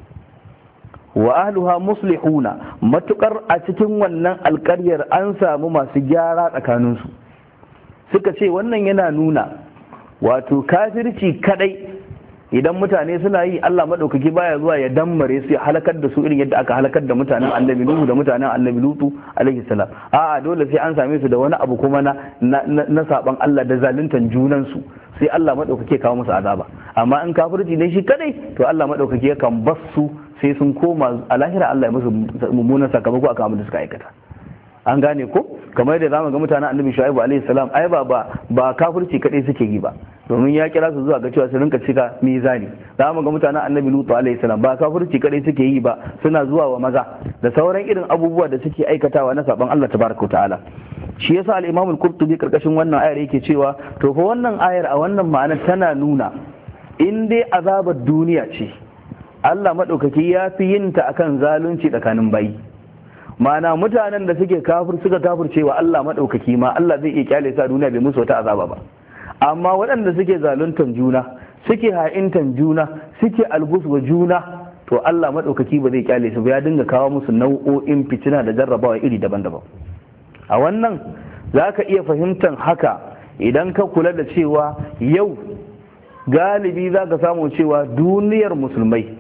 wa ahluha muslihuna matukar a cikin wannan alƙaryar an samu masu gyara tsakaninsu suka ce wannan yana nuna wato kafirci kadai idan mutane suna yi Allah maɗaukaki baya zuwa ya dammare su ya halakar da su irin yadda aka halakar da mutanen annabi Nuhu da mutanen annabi Lutu alaihi salam a'a dole sai an same su da wani abu kuma na na saban Allah da zaluntan junan su sai Allah maɗaukaki ya kawo musu azaba amma in kafirci ne shi kadai to Allah maɗaukaki yakan bar su sai sun koma a lahira Allah ya musu mummunan sakamako akan abin da suka aikata an gane ko kamar yadda zamu ga mutanen annabi Shu'aibu alaihi salam ai ba ba kafirci kadai suke yi ba domin ya kira su zuwa ga cewa su rinka cika mizani za mu ga mutanen annabi Lutu alaihi salam ba kafirci kadai suke yi ba suna zuwa wa maza da sauran irin abubuwa da suke aikatawa na saban Allah tabaraka ta'ala shi yasa al-Imam al-Qurtubi karkashin wannan ayar yake cewa to fa wannan ayar a wannan ma'ana tana nuna in dai azabar duniya ce Allah madaukaki ya fi yin ta akan zalunci tsakanin bayi ma'ana mutanen da suke kafir suka kafircewa Allah madaukaki ma Allah zai iya kyale sa duniya bai musu wata azaba ba amma waɗanda suke zaluntan juna suke ha'intan juna suke albuswa juna to Allah maɗaukaki ba zai kyale su ba ya dinga kawo musu nau'o'in fitina da jarrabawa iri daban-daban a wannan za ka iya fahimtar haka idan ka kula da cewa yau galibi za ka samu cewa duniyar musulmai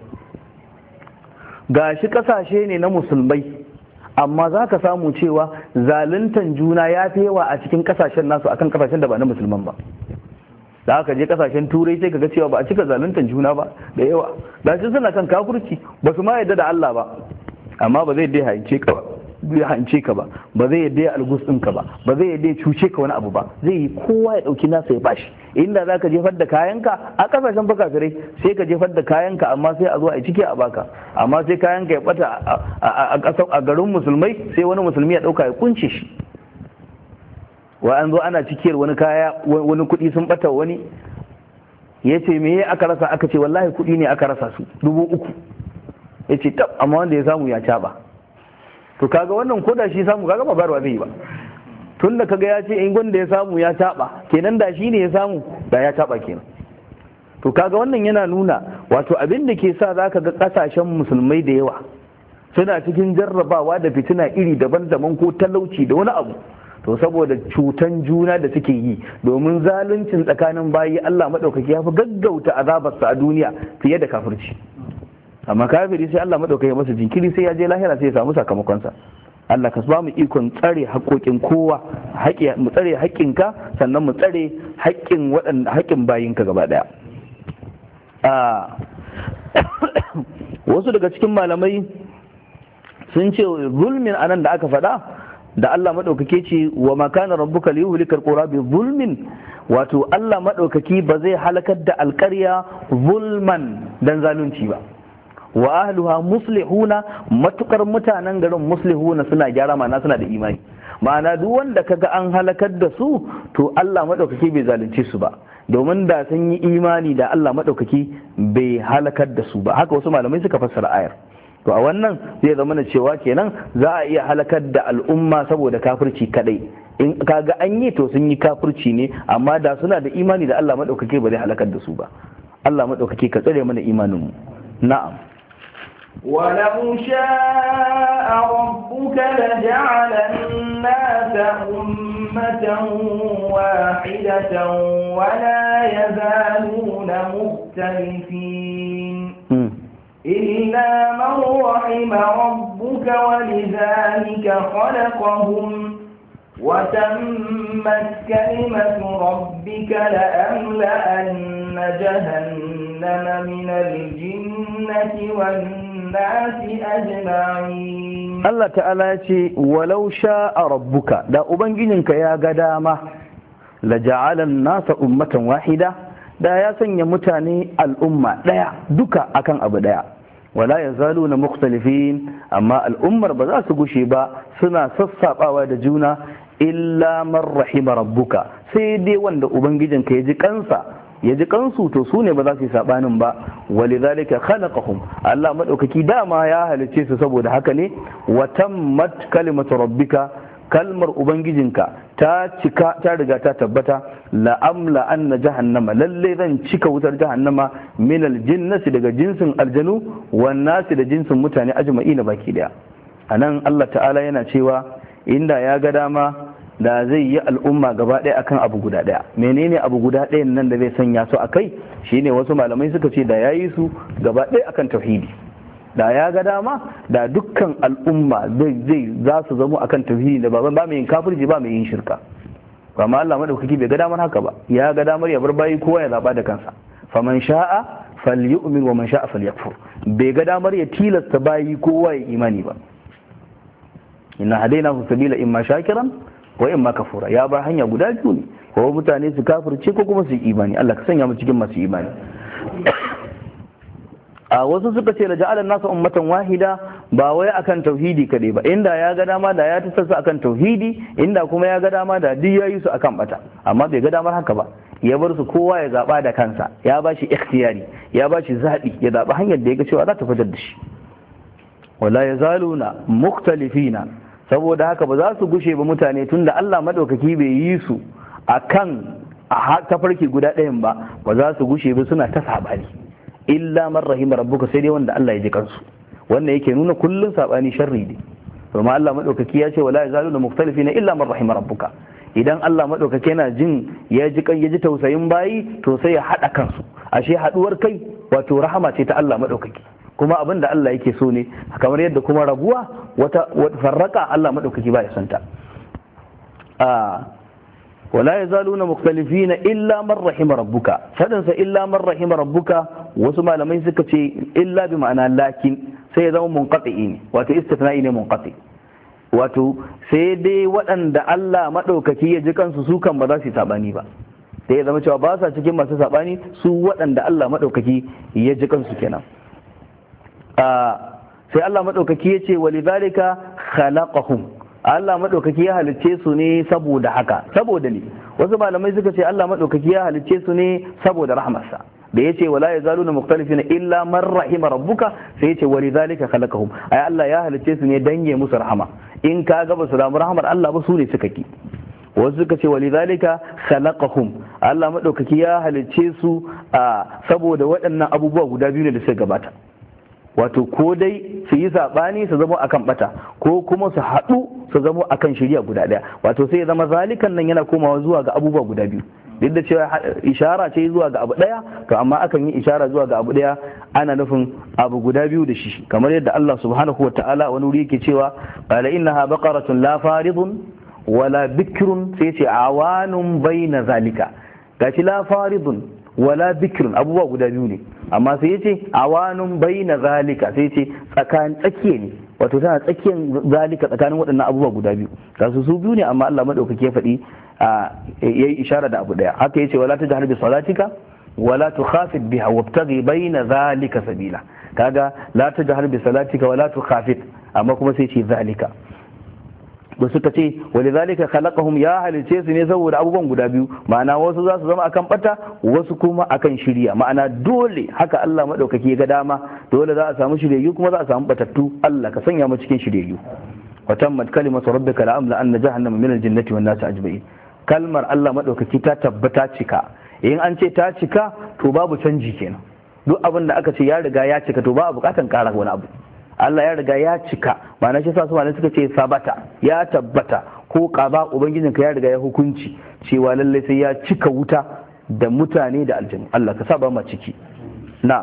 gashi ƙasashe ne na musulmai amma za ka samu cewa zaluntan juna ya fi yawa a cikin ƙasashen nasu akan ƙasashen da ba na musulman ba da aka je kasashen turai sai kaga cewa ba a cika zaluntan juna ba da yawa da shi suna kan kafirci ba su ma yadda da Allah ba amma ba zai dai hance ka ba zai hance ka ba ba zai yadda ya algus ɗinka ba ba zai yadda ya cuce ka wani abu ba zai yi kowa ya ɗauki nasa ya bashi inda za ka jefar da kayanka a kasashen bakafirai sai ka jefar da kayanka amma sai a zo a yi ciki a baka amma sai kayanka ya bata a garin musulmai sai wani musulmi ya ɗauka ya kunce shi wa an zo ana cikiyar wani kaya wani kuɗi sun bata wani, ya ce me aka rasa, aka ce wallahi kuɗi ne aka rasa su dubu uku, ya ce tab amma wanda ya samu ya caɓa. To kaga wannan koda shi samu kaga ba barwa zai yi ba, tun da kaga ya ce in gwanda ya samu ya caɓa kenan da shi ne ya samu da ya caɓa kenan. To kaga wannan yana nuna wato abin da ke sa za ka ga ƙasashen musulmai da yawa suna cikin jarrabawa da fitina iri daban-daban ko talauci da wani abu, to saboda cutan juna da suke yi, domin zaluncin tsakanin bayi Allah maɗaukaki ya fi gaggauta azabarsa a duniya fiye da kafirci. Amma kafiri sai Allah maɗaukaki masa jinkiri sai ya je lahira sai ya samu sakamakonsa. Allah ka ba mu ikon tsare haƙoƙin kowa, mu tsare haƙƙinka sannan mu tsare haƙƙin waɗanda haƙƙin bayinka gaba ɗaya. Wasu daga cikin malamai sun ce zulmin anan da aka faɗa da Allah maɗaukaki ce wa ma kana rabbuka liyuhlikal qura bi zulmin, wato Allah maɗaukaki ba zai halakar da alƙarya zulman dan zalunci ba, wa ahluha muslihuna, matukar mutanen garin muslihuna suna gyara ma'ana suna da imani. Ma'ana duk wanda kaga an halakar da su to Allah maɗaukaki bai zalunce su ba, domin da sun yi imani da Allah maɗaukaki bai halakar da su ba. Haka wasu malamai suka fassara ayar. To a wannan zai zama na cewa kenan za a iya halakar da al'umma saboda kafirci kadai, in kaga an yi to sun yi kafirci ne, amma da suna da imani da Allah maɗaukaki ba zai halakar da su ba. Allah maɗaukaki ka tsare mana imanin mu. Na'am. ولو شاء ربك لجعل الناس أمة واحدة ولا يزالون مختلفين إلا من رحم ربك ولذلك خلقهم وتمت كلمة ربك لأملأن جهنم من الجنة والناس أجمعين. الله تعالى يقول ولو شاء ربك دا أبنجنك يا قدامة لجعل الناس أمة واحدة da ya sanya mutane al'umma ɗaya duka akan abu ɗaya, wala ya zalu na mukhtalifin, amma al'ummar ba za su gushe ba suna sassaɓawa da juna illa man rahima rabbuka, sai dai wanda ubangijinka ya ji kansa ya ji kansu to su ne ba za su yi saɓanin ba. walidhalika khalaqahum, Allah madaukaki dama ya halicce su saboda haka ne. wa tammat kalimatu rabbika, kalmar ubangijinka ta cika ta riga ta tabbata. la'amla anna jahannama, lalle zan cika wutar jahannama min aljinnati, daga jinsin aljanu, wan nasi, da jinsin mutane ajma'ina baki daya. anan Allah ta'ala yana cewa inda ya ga dama da zai yi al'umma gaba ɗaya akan abu guda ɗaya. menene abu guda ɗayan nan da zai sanya su akai? shine wasu malamai suka ce da yayi su gaba ɗaya akan tauhidi. da ya ga dama da dukkan al'umma zai za su zamo akan tauhidi, da ba ba mai yin kafirci ba mai yin shirka. amma Allah madaukaki bai ga damar haka ba, ya ga damar ya bar bayi kowa ya zaba da kansa. faman sha'a falyu'min wa man sha'a falyakfur, bai ga damar ya tilasta bayi kowa ya imani ba. inna hadainahu sabila imma shakiran wa imma kafura, ya bar hanya guda biyu ne, ko mutane su kafirce ko kuma su yi imani. Allah ka sanya mu cikin masu imani. a wasu suka ce da ja'alan nasa ummatan wahida, ba wai akan tauhidi kadai ba, inda ya ga dama da ya tattasa akan tauhidi, inda kuma ya ga dama da duk yayi su akan bata, amma bai ga damar haka ba, ya bar su kowa ya zaba da kansa, ya ba shi ikhtiyari, ya ba shi zabi, ya zaba hanyar da ya ga cewa za ta fitar da shi. wala yazaluna mukhtalifina, saboda haka ba za su gushe ba mutane, tunda Allah madaukaki bai yi su akan tafarki guda ɗayan ba, ba za su gushe ba suna ta sabani. illa man rahima rabbuka, sai dai wanda Allah ya ji kansu. wannan yake nuna kullun sabani sharri ne, kuma Allah madaukaki ya ce wala yazaluna mukhtalifina illa man rahima rabbuka. idan Allah madaukaki yana jin ya ji kan ya ji tausayin bayi, to sai ya hada kansu. ashe haduwar kai wato rahama ce ta Allah madaukaki, kuma abinda Allah yake so ne, kamar yadda kuma rabuwa wata farraka Allah madaukaki ba ya santa. a wala yazaluna mukhtalifina illa man rahima rabbuka, fadansa illa man rahima rabbuka wasu malamai suka ce illa bi ma'ana lakin, sai ya zama munqati ne, wato istithna'i ne munqati, wato sai dai waɗanda Allah madaukaki ya ji kansu su kan ba za su yi sabani ba, sai ya zama cewa ba sa cikin masu sabani su waɗanda Allah madaukaki ya ji kansu kenan. sai Allah madaukaki ya ce walidhalika khalaqahum, Allah madaukaki ya halicce su ne saboda haka. Saboda ne wasu malamai suka ce Allah madaukaki ya halicce su ne saboda rahmarsa, da yace wala yazaluna mukhtalifina illa man rahima rabbuka, sai yace walidhalika khalaqahum. ai Allah ya halicce su ne dan ya musu rahama, in ka ga ba su samu rahmar Allah ba su ne suka ki. wasu suka ce walidhalika khalaqahum, Allah madaukaki ya halicce su saboda waɗannan abubuwa guda biyu ne da suka gabata, wato ko dai su yi sabani su zama akan bata, ko kuma su haɗu su zama akan shari'a guda ɗaya. Wato sai ya zama zalikan nan yana komawa zuwa ga abubuwa guda biyu, duk da cewa ishara ce zuwa ga abu ɗaya, to amma akan yi ishara zuwa ga abu ɗaya ana nufin abu guda biyu da shi, kamar yadda Allah subhanahu wa ta'ala wani wuri yake cewa qala innaha baqaratun la faridun wala bikrun, sai ce awanun baina zalika. gashi la faridun wala bikrun abubuwa guda biyu ne, amma sai yace awanun baina zalika, sai yace tsakanin tsakiye ne, wato tana tsakiyar zalika tsakanin waɗannan abubuwa guda biyu. Kasu su biyu ne amma Allah madaukake ya faɗi yayi ishara da abu daya. Haka yace wala tajhar bi salatika wala tukhafit biha wabtaghi baina zalika sabila. Kaga la tajhar bi salatika wala tukhafit, amma kuma sai ce zalika. da suka ce walidhalika khalaqahum, ya halice su ne saboda abubuwan guda biyu, ma'ana wasu za su zama akan bata wasu kuma akan shiriya, ma'ana dole haka Allah madaukaki ga dama, dole za a samu shiryayyu kuma za a samu batattu. Allah ka sanya mu cikin shiryayyu. wa tammat kalimatu rabbika la amla anna jahannama min al-jannati wan nasi ajma'in. kalmar Allah madaukaki ta tabbata cika, in an ce ta cika to babu canji kenan, duk abin da aka ce ya riga ya cika to ba a bukatan ƙara wani abu. Allah ya riga ya cika, ma'ana shi sa su wani suka ce sabata, ya tabbata, ko qaba ubangijinka ya riga ya hukunci cewa lallai sai ya cika wuta da mutane da aljanu. Allah ka saba ma ciki. na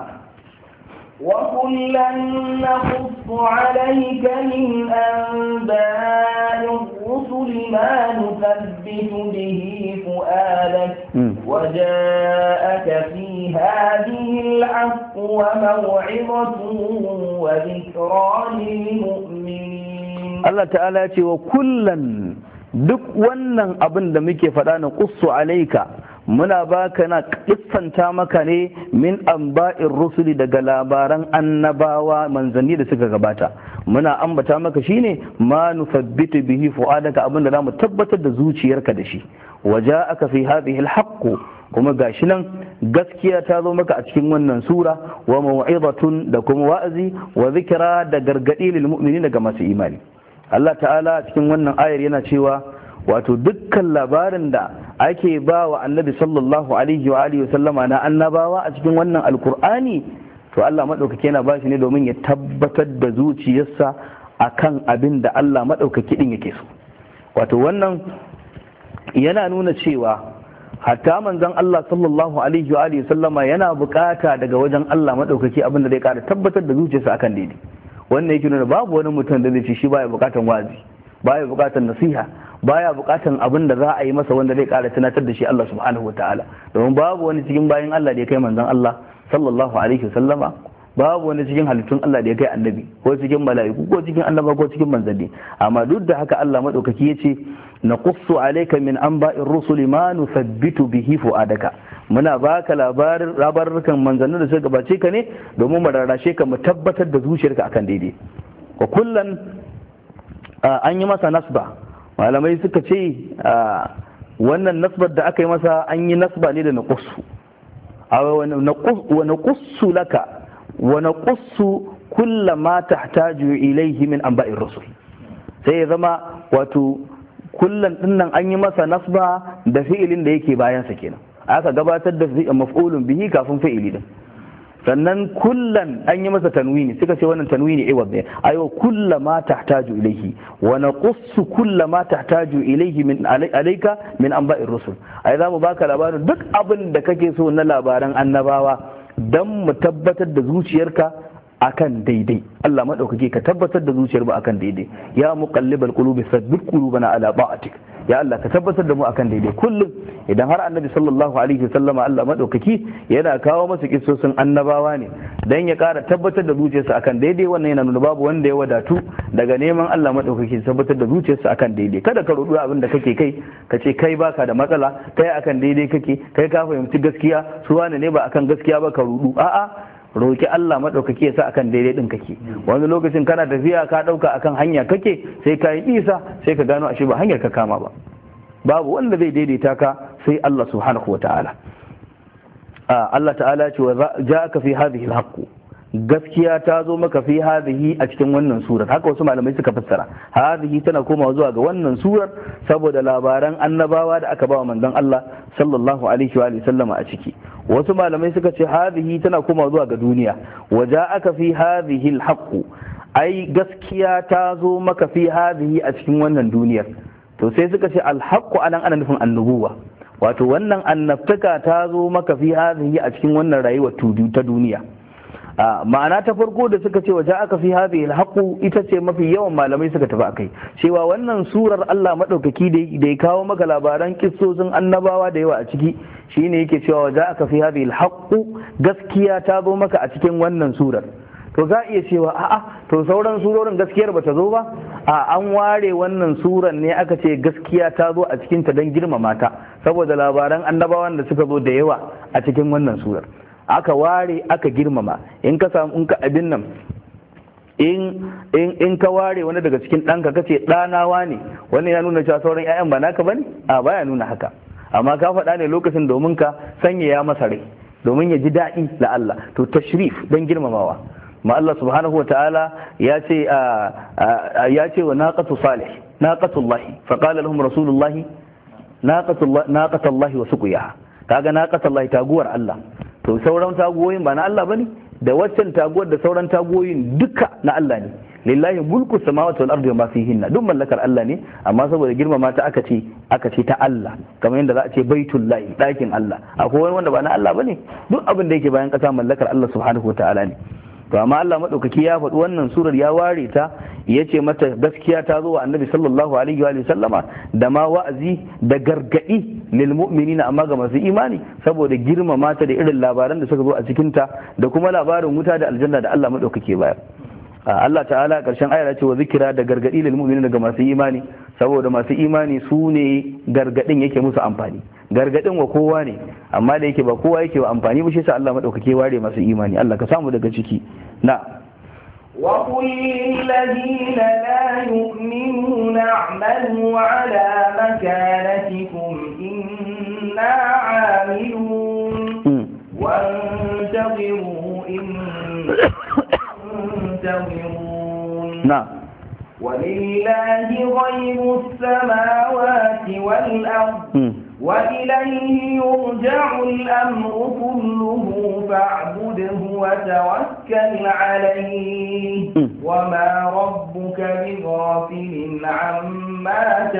وَكُلًّا نَّقُصُّ عَلَيْكَ مِنْ أَنبَاءِ الرُّسُلِ مَا نُثَبِّتُ بِهِ فُؤَادَكَ وَجَاءَكَ فِي هَٰذِهِ الْحَقُّ وَمَوْعِظَةٌ وَذِكْرَىٰ لِلْمُؤْمِنِينَ. Allah ta'ala ya ce wa kullan, duk wannan abin da muke faɗa na qussu alaika, muna baka na kissanta maka ne min amba'ir rusuli, daga labaran annabawa manzanni da suka gabata. Muna ambata maka shine ma nusabbitu bihi fu'adaka, abin da zamu tabbatar da zuciyarka da shi. Waja'aka fi hadhihi al-haqq, kuma gashi nan gaskiya ta zo maka a cikin wannan sura, wa mau'izatun, da kuma wa'azi, wa zikra, da gargadi lil mu'minin, daga masu imani. Allah ta'ala cikin wannan ayar yana cewa wato dukkan labarin da ake ba wa annabi sallallahu alaihi wa alihi sallama na annabawa a cikin wannan alkur'ani, to Allah maɗaukaki yana ba shi ne domin ya tabbatar da zuciyarsa akan abin da Allah maɗaukaki din yake so. Wato wannan yana nuna cewa hatta manzon Allah sallallahu alaihi wa alihi sallama yana bukata daga wajen Allah maɗaukaki abin da zai ƙara tabbatar da zuciyarsa akan daidai. Wannan yake nuna babu wani mutum da zai ce shi baya bukatan wazi, baya bukatan nasiha, baya bukatan abin da za a yi masa wanda zai kara tunatar da shi Allah subhanahu wataala, domin babu wani cikin bayin Allah da ya kai manzon Allah sallallahu alaihi wasallama, babu wani cikin halittun Allah da ya kai annabi, ko cikin mala'iku, ko cikin annaba, ko cikin manzanni. Amma duk da haka Allah madaukaki yace naqussu alayka min anba'ir rusuli ma nuthabbitu bihi fu'adaka, muna baka labarin labarukan manzannin da suka gabace ka ne domin mu rarrashe ka, mu tabbatar da zuciyarka akan daidai. Wa kullan an yi masa nasba, malamai suka ce wannan nasbar da aka yi masa an yi nasba ne da naqussu, wa naqussu laka wa naqussu kulla ma tahtaju ilayhi min anba'ir rusul. Sai ya zama wato kullan dinnan an yi masa nasba da fi'ilin da yake bayan sa kenan, aka gabatar da maf'ulun bihi kafin fi'ili din. Sannan kullan an yi masa tanwini, suka ce wannan tanwini iwad ne, ayo kulla ma tahtaju ilayhi wa naqussu kulla ma tahtaju ilayhi min alayka min anba'ir rusul. Ai za mu baka labarin duk abin da kake so na labaran annabawa dan mu tabbatar da zuciyarka akan daidai. Allah madaukake ka tabbatar da zuciyar mu akan daidai. Ya muqallibal qulubi sabbit qulubana ala ta'atik. Ya Allah ka tabbatar da mu akan daidai kullum. Idan har annabi sallallahu alaihi wasallama Allah madaukaki yana kawo masa kissosin annabawa ne dan ya kara tabbatar da zuciyarsa akan daidai, wannan yana nuna babu wanda ya wadatu daga neman Allah madaukaki tabbatar da zuciyarsa akan daidai. Kada ka rudu abin da kake kai, ka ce kai baka da matsala, kai akan daidai kake, kai ka fahimci gaskiya, su wani ne ba akan gaskiya ba, ka rudu. A'a, roki Allah madaukaki ya sa akan daidai din kake. Wani lokacin kana tafiya ka dauka akan hanya kake sai ka yi nisa sai ka gano ashe ba hanyar ka kama ba. Babu wanda zai daidaita ka sai Allah subhanahu wa ta'ala. Allah ta'ala ce wa ja'aka fi hadhihi al-haqq, gaskiya ta zo maka fi hadhihi a cikin wannan surar. Haka wasu malamai suka fassara hadhihi tana komawa zuwa ga wannan surar saboda labaran annabawa da aka ba wa manzon Allah sallallahu alaihi wa sallama a ciki. Wasu malamai suka ce hadhihi tana komawa zuwa ga duniya, wa ja'aka fi hadhihi al-haqq, ai gaskiya ta zo maka fi hadhihi a cikin wannan duniyar. To sai suka ce al-haqq anan ana nufin annubuwa, wato wannan annabtaka ta zo maka fi hadhihi a cikin wannan rayuwar ta duniya. Ma'ana ta farko da suka ce waje aka fi hadhihi alhaqu ita ce mafi yawan malamai suka tafi akai, cewa wannan surar Allah madaukaki da ya kawo maka labaran kissosin annabawa da yawa a ciki shine yake cewa waje aka fi hadhihi alhaqu, gaskiya ta zo maka a cikin wannan surar. To za iya cewa a'a to sauran surorin gaskiyar bata zo ba, a an ware wannan suran ne aka ce gaskiya ta zo a cikin ta don girmama ta saboda labaran annabawan da suka zo da yawa a cikin wannan surar aka ware aka girmama. In ka samu in ka abin nan in in in ka ware wani daga cikin ɗanka kace ɗanawa ne, wannan ya nuna cewa sauran ƴaƴan ba naka bane? A baya nuna haka, amma ka faɗa ne lokacin domin ka sanyaya masa rai, domin ya ji daɗi la Allah. To tashrif don girmamawa. Ma Allah subhanahu wa ta'ala ya ce ya ce wa naqatu salih naqatullahi fa qala lahum rasulullahi naqatullahi naqatullahi wa suqiyaha. Kaga naqatullahi taguwar Allah. To sauran taguwoyin ba na Allah bane, da waccan taguwar da sauran taguwoyin duka na Allah ne. Lillahi mulku samawati wal ardi wa ma fihinna, duk mallakar Allah ne, amma saboda girmama ta aka ce aka ce ta Allah, kamar yadda za a ce baitullahi, dakin Allah. Akwai wani wanda ba na Allah bane, duk abin da yake bayan kasa mallakar Allah subhanahu wa ta'ala ne. To amma Allah madaukaki ya faɗi wannan surar ya ware ta, ya ce mata gaskiya ta zo wa annabi sallallahu alaihi wa sallama da ma wa'azi da gargadi lil mu'minina, amma ga masu imani saboda girmama ta da irin labaran da suka zo a cikin ta da kuma labarin wuta da aljanna da Allah madaukaki ya bayar. Allah ta'ala karshen ayar ce wa zikira da gargadi lil mu'minina ga masu imani, saboda masu imani su ne gargadin yake musu amfani. Gargadin wa kowa ne, amma da yake ba kowa yake wa amfani ba, shi sa Allah madaukake ware masu imani. Allah ka samu daga ciki. Na wa qul lil ladina la yu'minuna a'malu ala makanatikum inna 'amilun wa antaziru intaziru. Na ولله غيب السماوات والأرض وإليه يرجع الأمر كله فاعبده وتوكل عليه وما ربك بغافل عما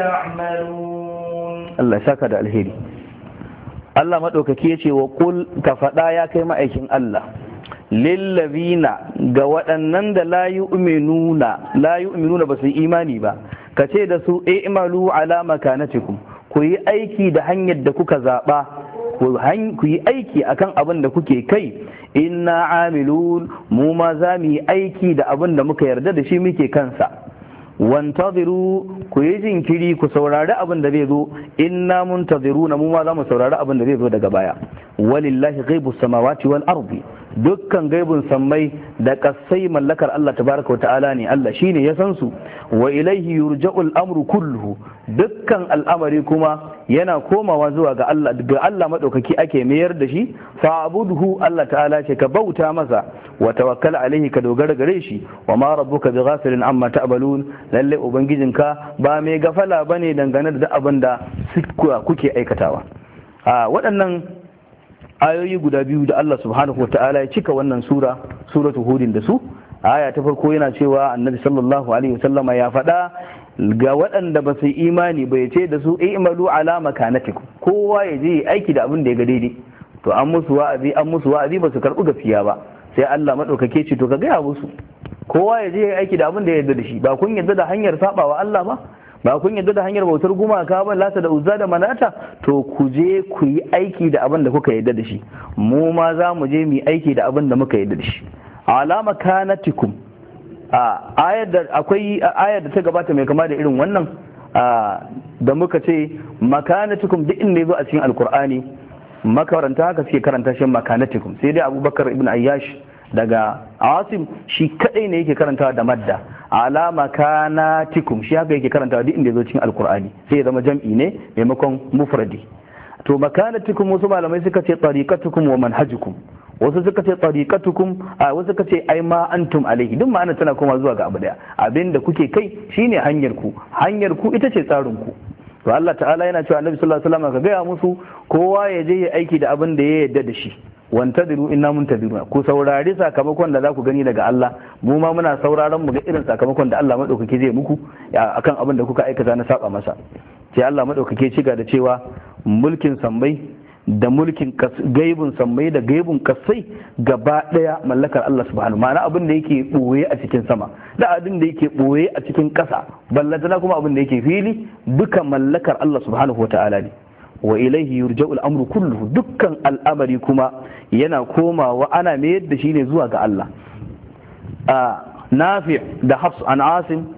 تعملون. الله شكر الهدي. الله مدوكaki yace wa qul ka fada ya kai ma'aikin Allah lillazina ga waɗannan da la yu'minuna la yu'minuna ba su imani ba, ka ce da su i'malu ala makanatikum, ku yi aiki da hanyar da kuka zaɓa, ku yi aiki akan abin da kuke kai, inna amilun mu ma za mu yi aiki da abin da muka yarda da shi muke kansa. Wantaziru ku yi jinkiri ku saurari abin da zai zo, inna muntaziruna mu ma za mu saurari abin da zai zo daga baya. Walillahi ghaibus samawati wal ardi, dukkan gaibun sammai da kasai mallakar Allah tabaraka wa ta'ala ne, Allah shine ya san su. Wa ilaihi yurja'ul amru kulluhu, dukkan al'amari kuma yana komawa zuwa ga Allah, ga Allah madaukaki ake mayar da shi. Fa'budhu, Allah ta'ala ce ka bauta masa, wa tawakkal alaihi ka dogara gare shi. Wa ma rabbuka bighafilin amma ta'malun, lalle ubangijinka ba mai gafala bane dangane da abin da kuke aikatawa. A waɗannan ayoyi guda biyu da Allah subhanahu wa ta'ala ya cika wannan sura, suratu hudin da su. Aya ta farko yana cewa annabi sallallahu alaihi wasallama ya faɗa ga waɗanda ba su imani ba, ya ce da su i'malu ala makanatikum, kowa ya je aiki da abin da ya ga daidai. To an musu wa'azi an musu wa'azi ba su karɓi gaskiya ba, sai Allah madaukake ce to ka gaya musu kowa ya je aiki da abin da ya yarda da shi. Ba kun yarda da hanyar sabawa Allah ba, ba kun yarda da hanyar bautar gumaka ba, lata da uzza da manata, to ku je ku yi aiki da abin da kuka yarda da shi. Mu ma za mu je mu yi aiki da abin da muka yarda da shi. Alama kanatikum, a ayar da akwai ayar da ta gabata mai kama da irin wannan da muka ce makanatikum duk inda yazo a cikin alkur'ani makaranta haka suke karanta shi makanatikum, sai dai Abubakar ibn Ayyash daga asim shi kadai ne yake karantawa da madda ala makanatikum shi haka yake karantawa duk inda yazo cikin alqur'ani sai ya zama jam'i ne maimakon mufradi. to makanatikum wasu malamai suka ce tariqatukum wa manhajukum, wasu suka ce tariqatukum a wasu suka ce ai ma antum alaihi, duk ma'ana tana koma zuwa ga abu daya, abinda kuke kai shine hanyar ku, hanyar ku ita ce tsarin ku. to Allah ta'ala yana cewa Annabi sallallahu alaihi wasallam ka gaya musu kowa ya je ya aiki da abin da ya yarda da shi, wantadiru inna muntadiruna, ku saurari sakamakon da za ku gani daga Allah, mu ma muna sauraron mu ga irin sakamakon da Allah madaukake zai muku akan abin da kuka aikata na saba masa. sai Allah madaukake ci da cewa mulkin sammai da mulkin gaibun sammai da gaibun kasai gaba daya mallakar Allah subhanahu, ma'ana abin da yake boye a cikin sama da abin da yake boye a cikin kasa, ballantana kuma abin da yake fili, duka mallakar Allah subhanahu wa ta'ala ne. wa ilaihi yurja'u al-amru kulluhu, dukkan al'amari kuma yana komawa ana mayar da shi ne zuwa ga Allah. Nafi' da Hafs an Asim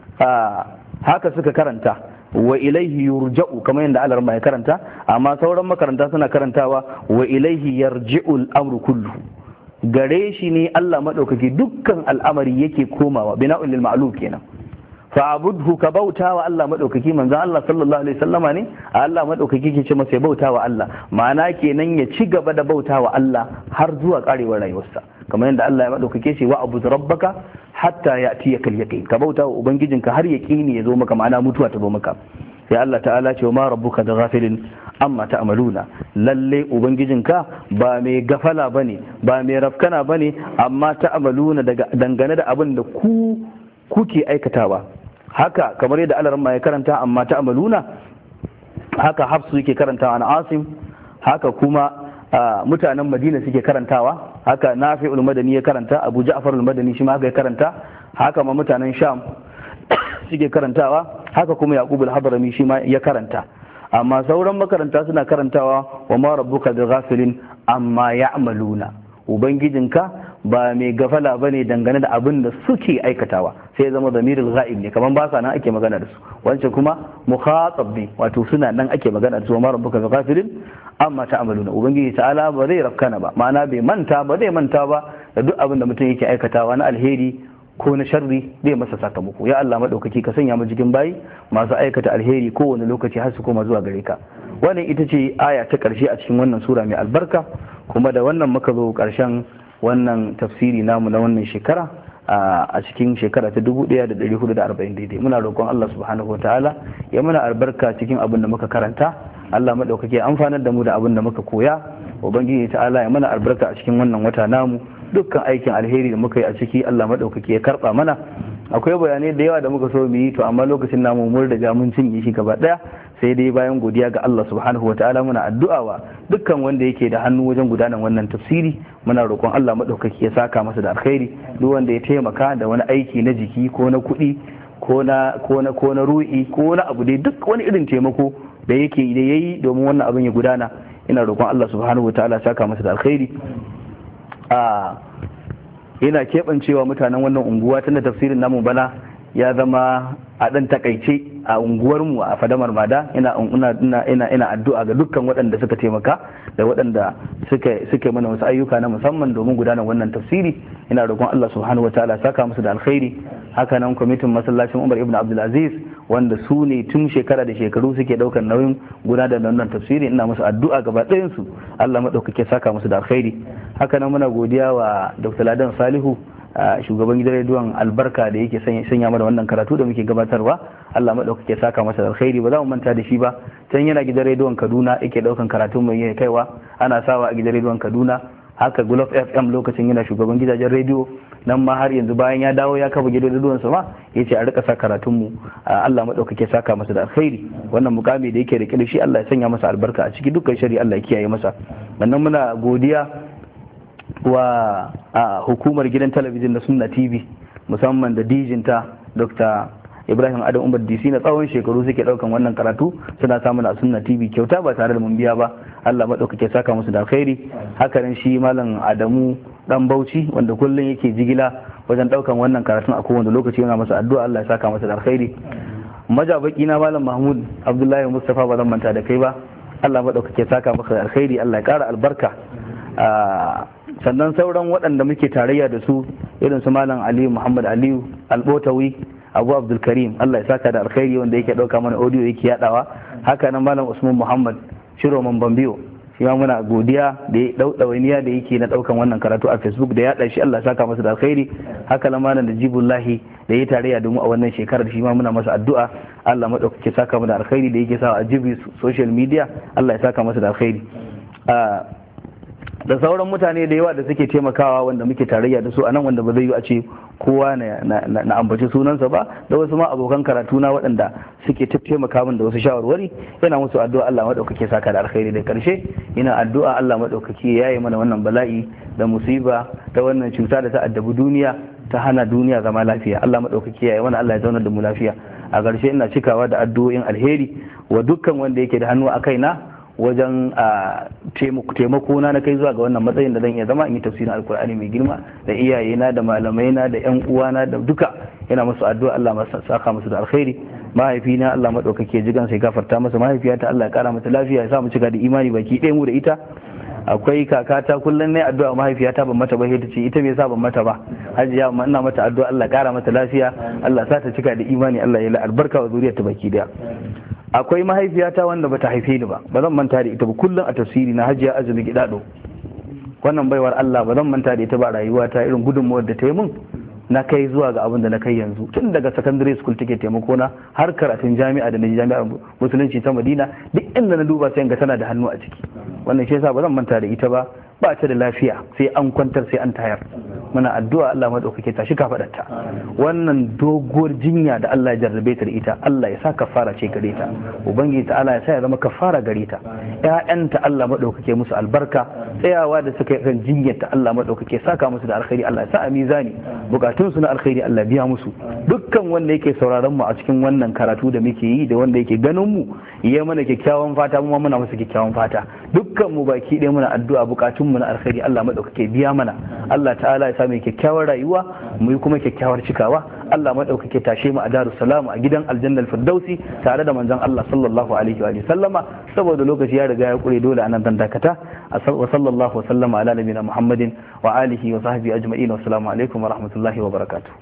haka suka karanta wa ilaihi yurja'u kamar yadda Allah ya karanta, amma sauran makaranta suna karantawa wa ilaihi yarji'u al-amru kulluhu, gare shi ne Allah madaukaki dukkan al'amari yake komawa, bina'ul lil ma'lum kenan. fa'abudhu ka bauta wa Allah madaukaki, manzon Allah sallallahu alaihi wasallama ne Allah madaukaki ke ce masa ya bauta wa Allah, ma'ana kenan ya ci gaba da bauta wa Allah har zuwa karewar rayuwarsa, kamar yadda Allah ya madaukake shi wa abud rabbaka hatta ya'tiyakal yaqin, ka bauta wa ubangijinka har yaqini ya zo maka, ma'ana mutuwa ta zo maka. sai Allah ta'ala ce ma rabbuka da ghafilin amma ta'maluna, lalle ubangijinka ba mai gafala bane ba mai rafkana bane, amma ta'maluna daga dangane da abin da ku kuke aikatawa. haka kamar yadda Allah ya karanta amma ta'maluna, haka Hafsu yake karantawa an Asim, haka kuma mutanen Madina suke karantawa, haka Nafi'ul Madani ya karanta, Abu Ja'far al-Madani shi ma haka ya karanta, haka ma mutanen Sham suke karantawa, haka kuma Yaqub al-Hadrami shi ma ya karanta. amma sauran makaranta suna karantawa wa ma rabbuka bighafilin amma ya'maluna, ubangijinka ba mai gafala bane dangane da abin da suke aikatawa, sai ya zama zamirul ghaib ne, kaman ba sa nan ake magana da su, wancan kuma mukhatab ne, wato suna nan ake magana da su. ma rabbuka bighafilin amma ta'maluna, ubangiji ta'ala ba zai rafkana ba, ma'ana bai manta ba zai manta ba da duk abin da mutum yake aikatawa na alheri ko na sharri, zai masa sakamako. ya Allah madaukaki ka sanya mu cikin bayi masu aikata alheri kowane lokaci har su koma zuwa gare ka. wannan ita ce aya ta karshe a cikin wannan sura mai albarka, kuma da wannan muka zo karshen wannan tafsiri namu na wannan shekara a cikin shekara ta dubu ɗaya da ɗari hudu da arba'in daidai. muna roƙon Allah subhanahu wa ta'ala ya mana albarka cikin abin da muka karanta, Allah madaukaki ya amfanar da mu da abin da muka koya, ubangiji ta'ala ya mana albarka a cikin wannan wata namu, dukkan aikin alheri da muka yi a ciki Allah madaukaki ya karba mana. akwai bayanai da yawa da muka so mu yi, to amma lokacin namu mun riga mun cinye shi gaba daya, sai dai bayan godiya ga Allah subhanahu wa ta'ala muna addu'a wa dukkan wanda yake da hannu wajen gudanar wannan tafsiri, muna roƙon Allah madaukaki ya saka masa da alkhairi. duk wanda ya taimaka da wani aiki na jiki ko na kuɗi ko na ko na ko na ruhi ko na abu dai, duk wani irin taimako da yake da yayi domin wannan abin ya gudana, ina roƙon Allah subhanahu wa ta'ala saka masa da alkhairi. a yana keɓancewa mutanen wannan unguwa tunda tafsirin namu bana ya zama a ɗan takaice a unguwarmu a fadamar mada. ina ina ina ina addu'a ga dukkan waɗanda suka taimaka da waɗanda suka suka mana wasu ayyuka na musamman domin gudanar wannan tafsiri. ina roƙon Allah subhanahu wataala saka musu da alkhairi. haka nan kwamitin masallacin Umar ibn Abdul Aziz wanda su ne tun shekara da shekaru suke ɗaukar nauyin gudanar da wannan tafsiri, ina musu addu'a gaba ɗayan su Allah madaukake saka musu da alkhairi. haka nan muna godiya wa Dr. Ladan Salihu, shugaban gidan rediyon albarka da yake sanya mana wannan karatu da muke gabatarwa. Allah madaukake saka masa da alkhairi, ba za mu manta da shi ba. can yana gidan rediyon Kaduna yake daukan karatun mai yake kaiwa, ana sawa a gidan rediyon Kaduna. haka Gulf F M lokacin yana shugaban gidajen rediyo, nan ma har yanzu bayan ya dawo ya kafa gidan rediyon sa ma yace a rika sa karatun mu. Allah madaukake saka masa da alkhairi. wannan mukami da yake rike da shi Allah ya sanya masa albarka a ciki, dukkan shari'a Allah ya kiyaye masa. wannan muna godiya wa a hukumar gidan talabijin na Sunna T V, musamman da dijinta Dr. Ibrahim Adam Umar D C, na tsawon shekaru suke daukan wannan karatu suna samun a Sunna T V kyauta ba tare da mun biya ba. Allah madaukake saka musu da alkhairi. haka nan shi malam Adamu dan Bauchi wanda kullun yake jigila wajen daukan wannan karatun a kowane lokaci, yana masa addu'a Allah ya saka masa da alkhairi. majabaki na malam Mahmud Abdullahi Mustafa ba zan manta da kai ba, Allah madaukake saka masa da alkhairi, Allah ya kara albarka. sannan sauran waɗanda muke tarayya da su irin su malam Aliyu Muhammad Aliyu Albotawi, Abu Abdul Karim, Allah ya saka da alkhairi wanda yake ɗauka mana audio yake yadawa, haka nan malam Usman Muhammad Shiroman Bambiyo, shi ma muna godiya da ya dau dawainiya da yake na daukan wannan karatu a Facebook da ya da shi, Allah saka masa da alkhairi. Haka nan malam Najibullahi da ya tarayya da mu a wannan shekarar, shi ma muna masa addu'a, Allah madaukake saka mu da alkhairi da yake sa a jibi social media, Allah ya saka masa da alkhairi. Da sauran mutane da yawa da suke taimakawa wanda muke tarayya da su a nan, wanda ba zai yi a ce kowa na ambaci sunansa ba, da wasu ma abokan karatu na waɗanda suke taimaka min da wasu shawarwari, yana musu addu'a Allah maɗaukake saka da alkhairi. Da ƙarshe ina addu'a Allah maɗaukake ya yi mana wannan bala'i da musiba ta wannan cuta da ta addabi duniya, ta hana duniya zama lafiya. Allah maɗaukake ya yi mana, Allah ya zaunar da mu lafiya. A ƙarshe ina cikawa da addu'o'in alheri wa dukkan wanda yake da hannu a kaina wajen taimako na na kai zuwa ga wannan matsayin da zan iya zama in yi tafsirin alkur'ani mai girma, da iyayena da malamaina da yan uwana da duka, yana musu addu'a Allah masa saka musu da alkhairi. Mahaifina Allah madaukake jigan sai gafarta masa, mahaifiyata Allah ya kara mata lafiya, ya sa mu cika da imani baki ɗaya mu da ita. Akwai kakata kullum ne addu'a mahaifiyata ban mata ba, sai ta ce ita me yasa ban mata ba, hajiya amma ina mata addu'a Allah ya kara mata lafiya, Allah sa ta cika da imani, Allah ya albarka wa zuriyarta baki daya. Akwai mahaifiyata wanda bata haife ni ba, ba zan manta da ita ba, kullum a tafsiri na Hajiya Azumi Gidado. Wannan baiwar Allah ba zan manta da ita ba, rayuwata irin gudunmuwar da ta yi mun na kai zuwa ga abin da na kai yanzu, tun daga secondary school take taimako na har karatun jami'a da na jami'ar musulunci ta Madina, duk inda na duba sai ga tana da hannu a ciki. Wannan shi yasa ba zan manta da ita ba, ba ta da lafiya sai an kwantar sai an tayar. Muna addu'a Allah madaukake ta shi kafadarta. Wannan doguwar jinya da Allah ya jarrabe ta da ita, Allah ya sa kafara ce gare ta, ubangiji ta Allah ya sa ya zama kafara gare ta. ƴaƴanta Allah madaukake musu albarka, tsayawa da suka yi kan jinyar ta Allah madaukake saka musu da alkhairi, Allah ya sa a mizani bukatun su na alkhairi, Allah biya musu. Dukkan wanda yake sauraron mu a cikin wannan karatu da muke yi da wanda yake ganin mu, ya mana kyakkyawan fata, mu muna masa kyakkyawan fata. Dukkan mu baki ɗaya muna addu'a bukatun mu na alkhairi Allah madaukake biya mana. Allah ta'ala ya sa mu kyakkyawar rayuwa, mu yi kuma kyakkyawar cikawa. Allah madaukake tashe mu a Darus Salam a gidan Aljannal Firdausi tare da manzon Allah sallallahu alaihi wa sallama. Saboda lokaci ya riga ya kure, dole anan dan dakata. Wa sallallahu wa sallama ala nabiyina Muhammadin wa alihi wa sahbihi ajma'in. Wa assalamu alaikum wa rahmatullahi wa barakatuh.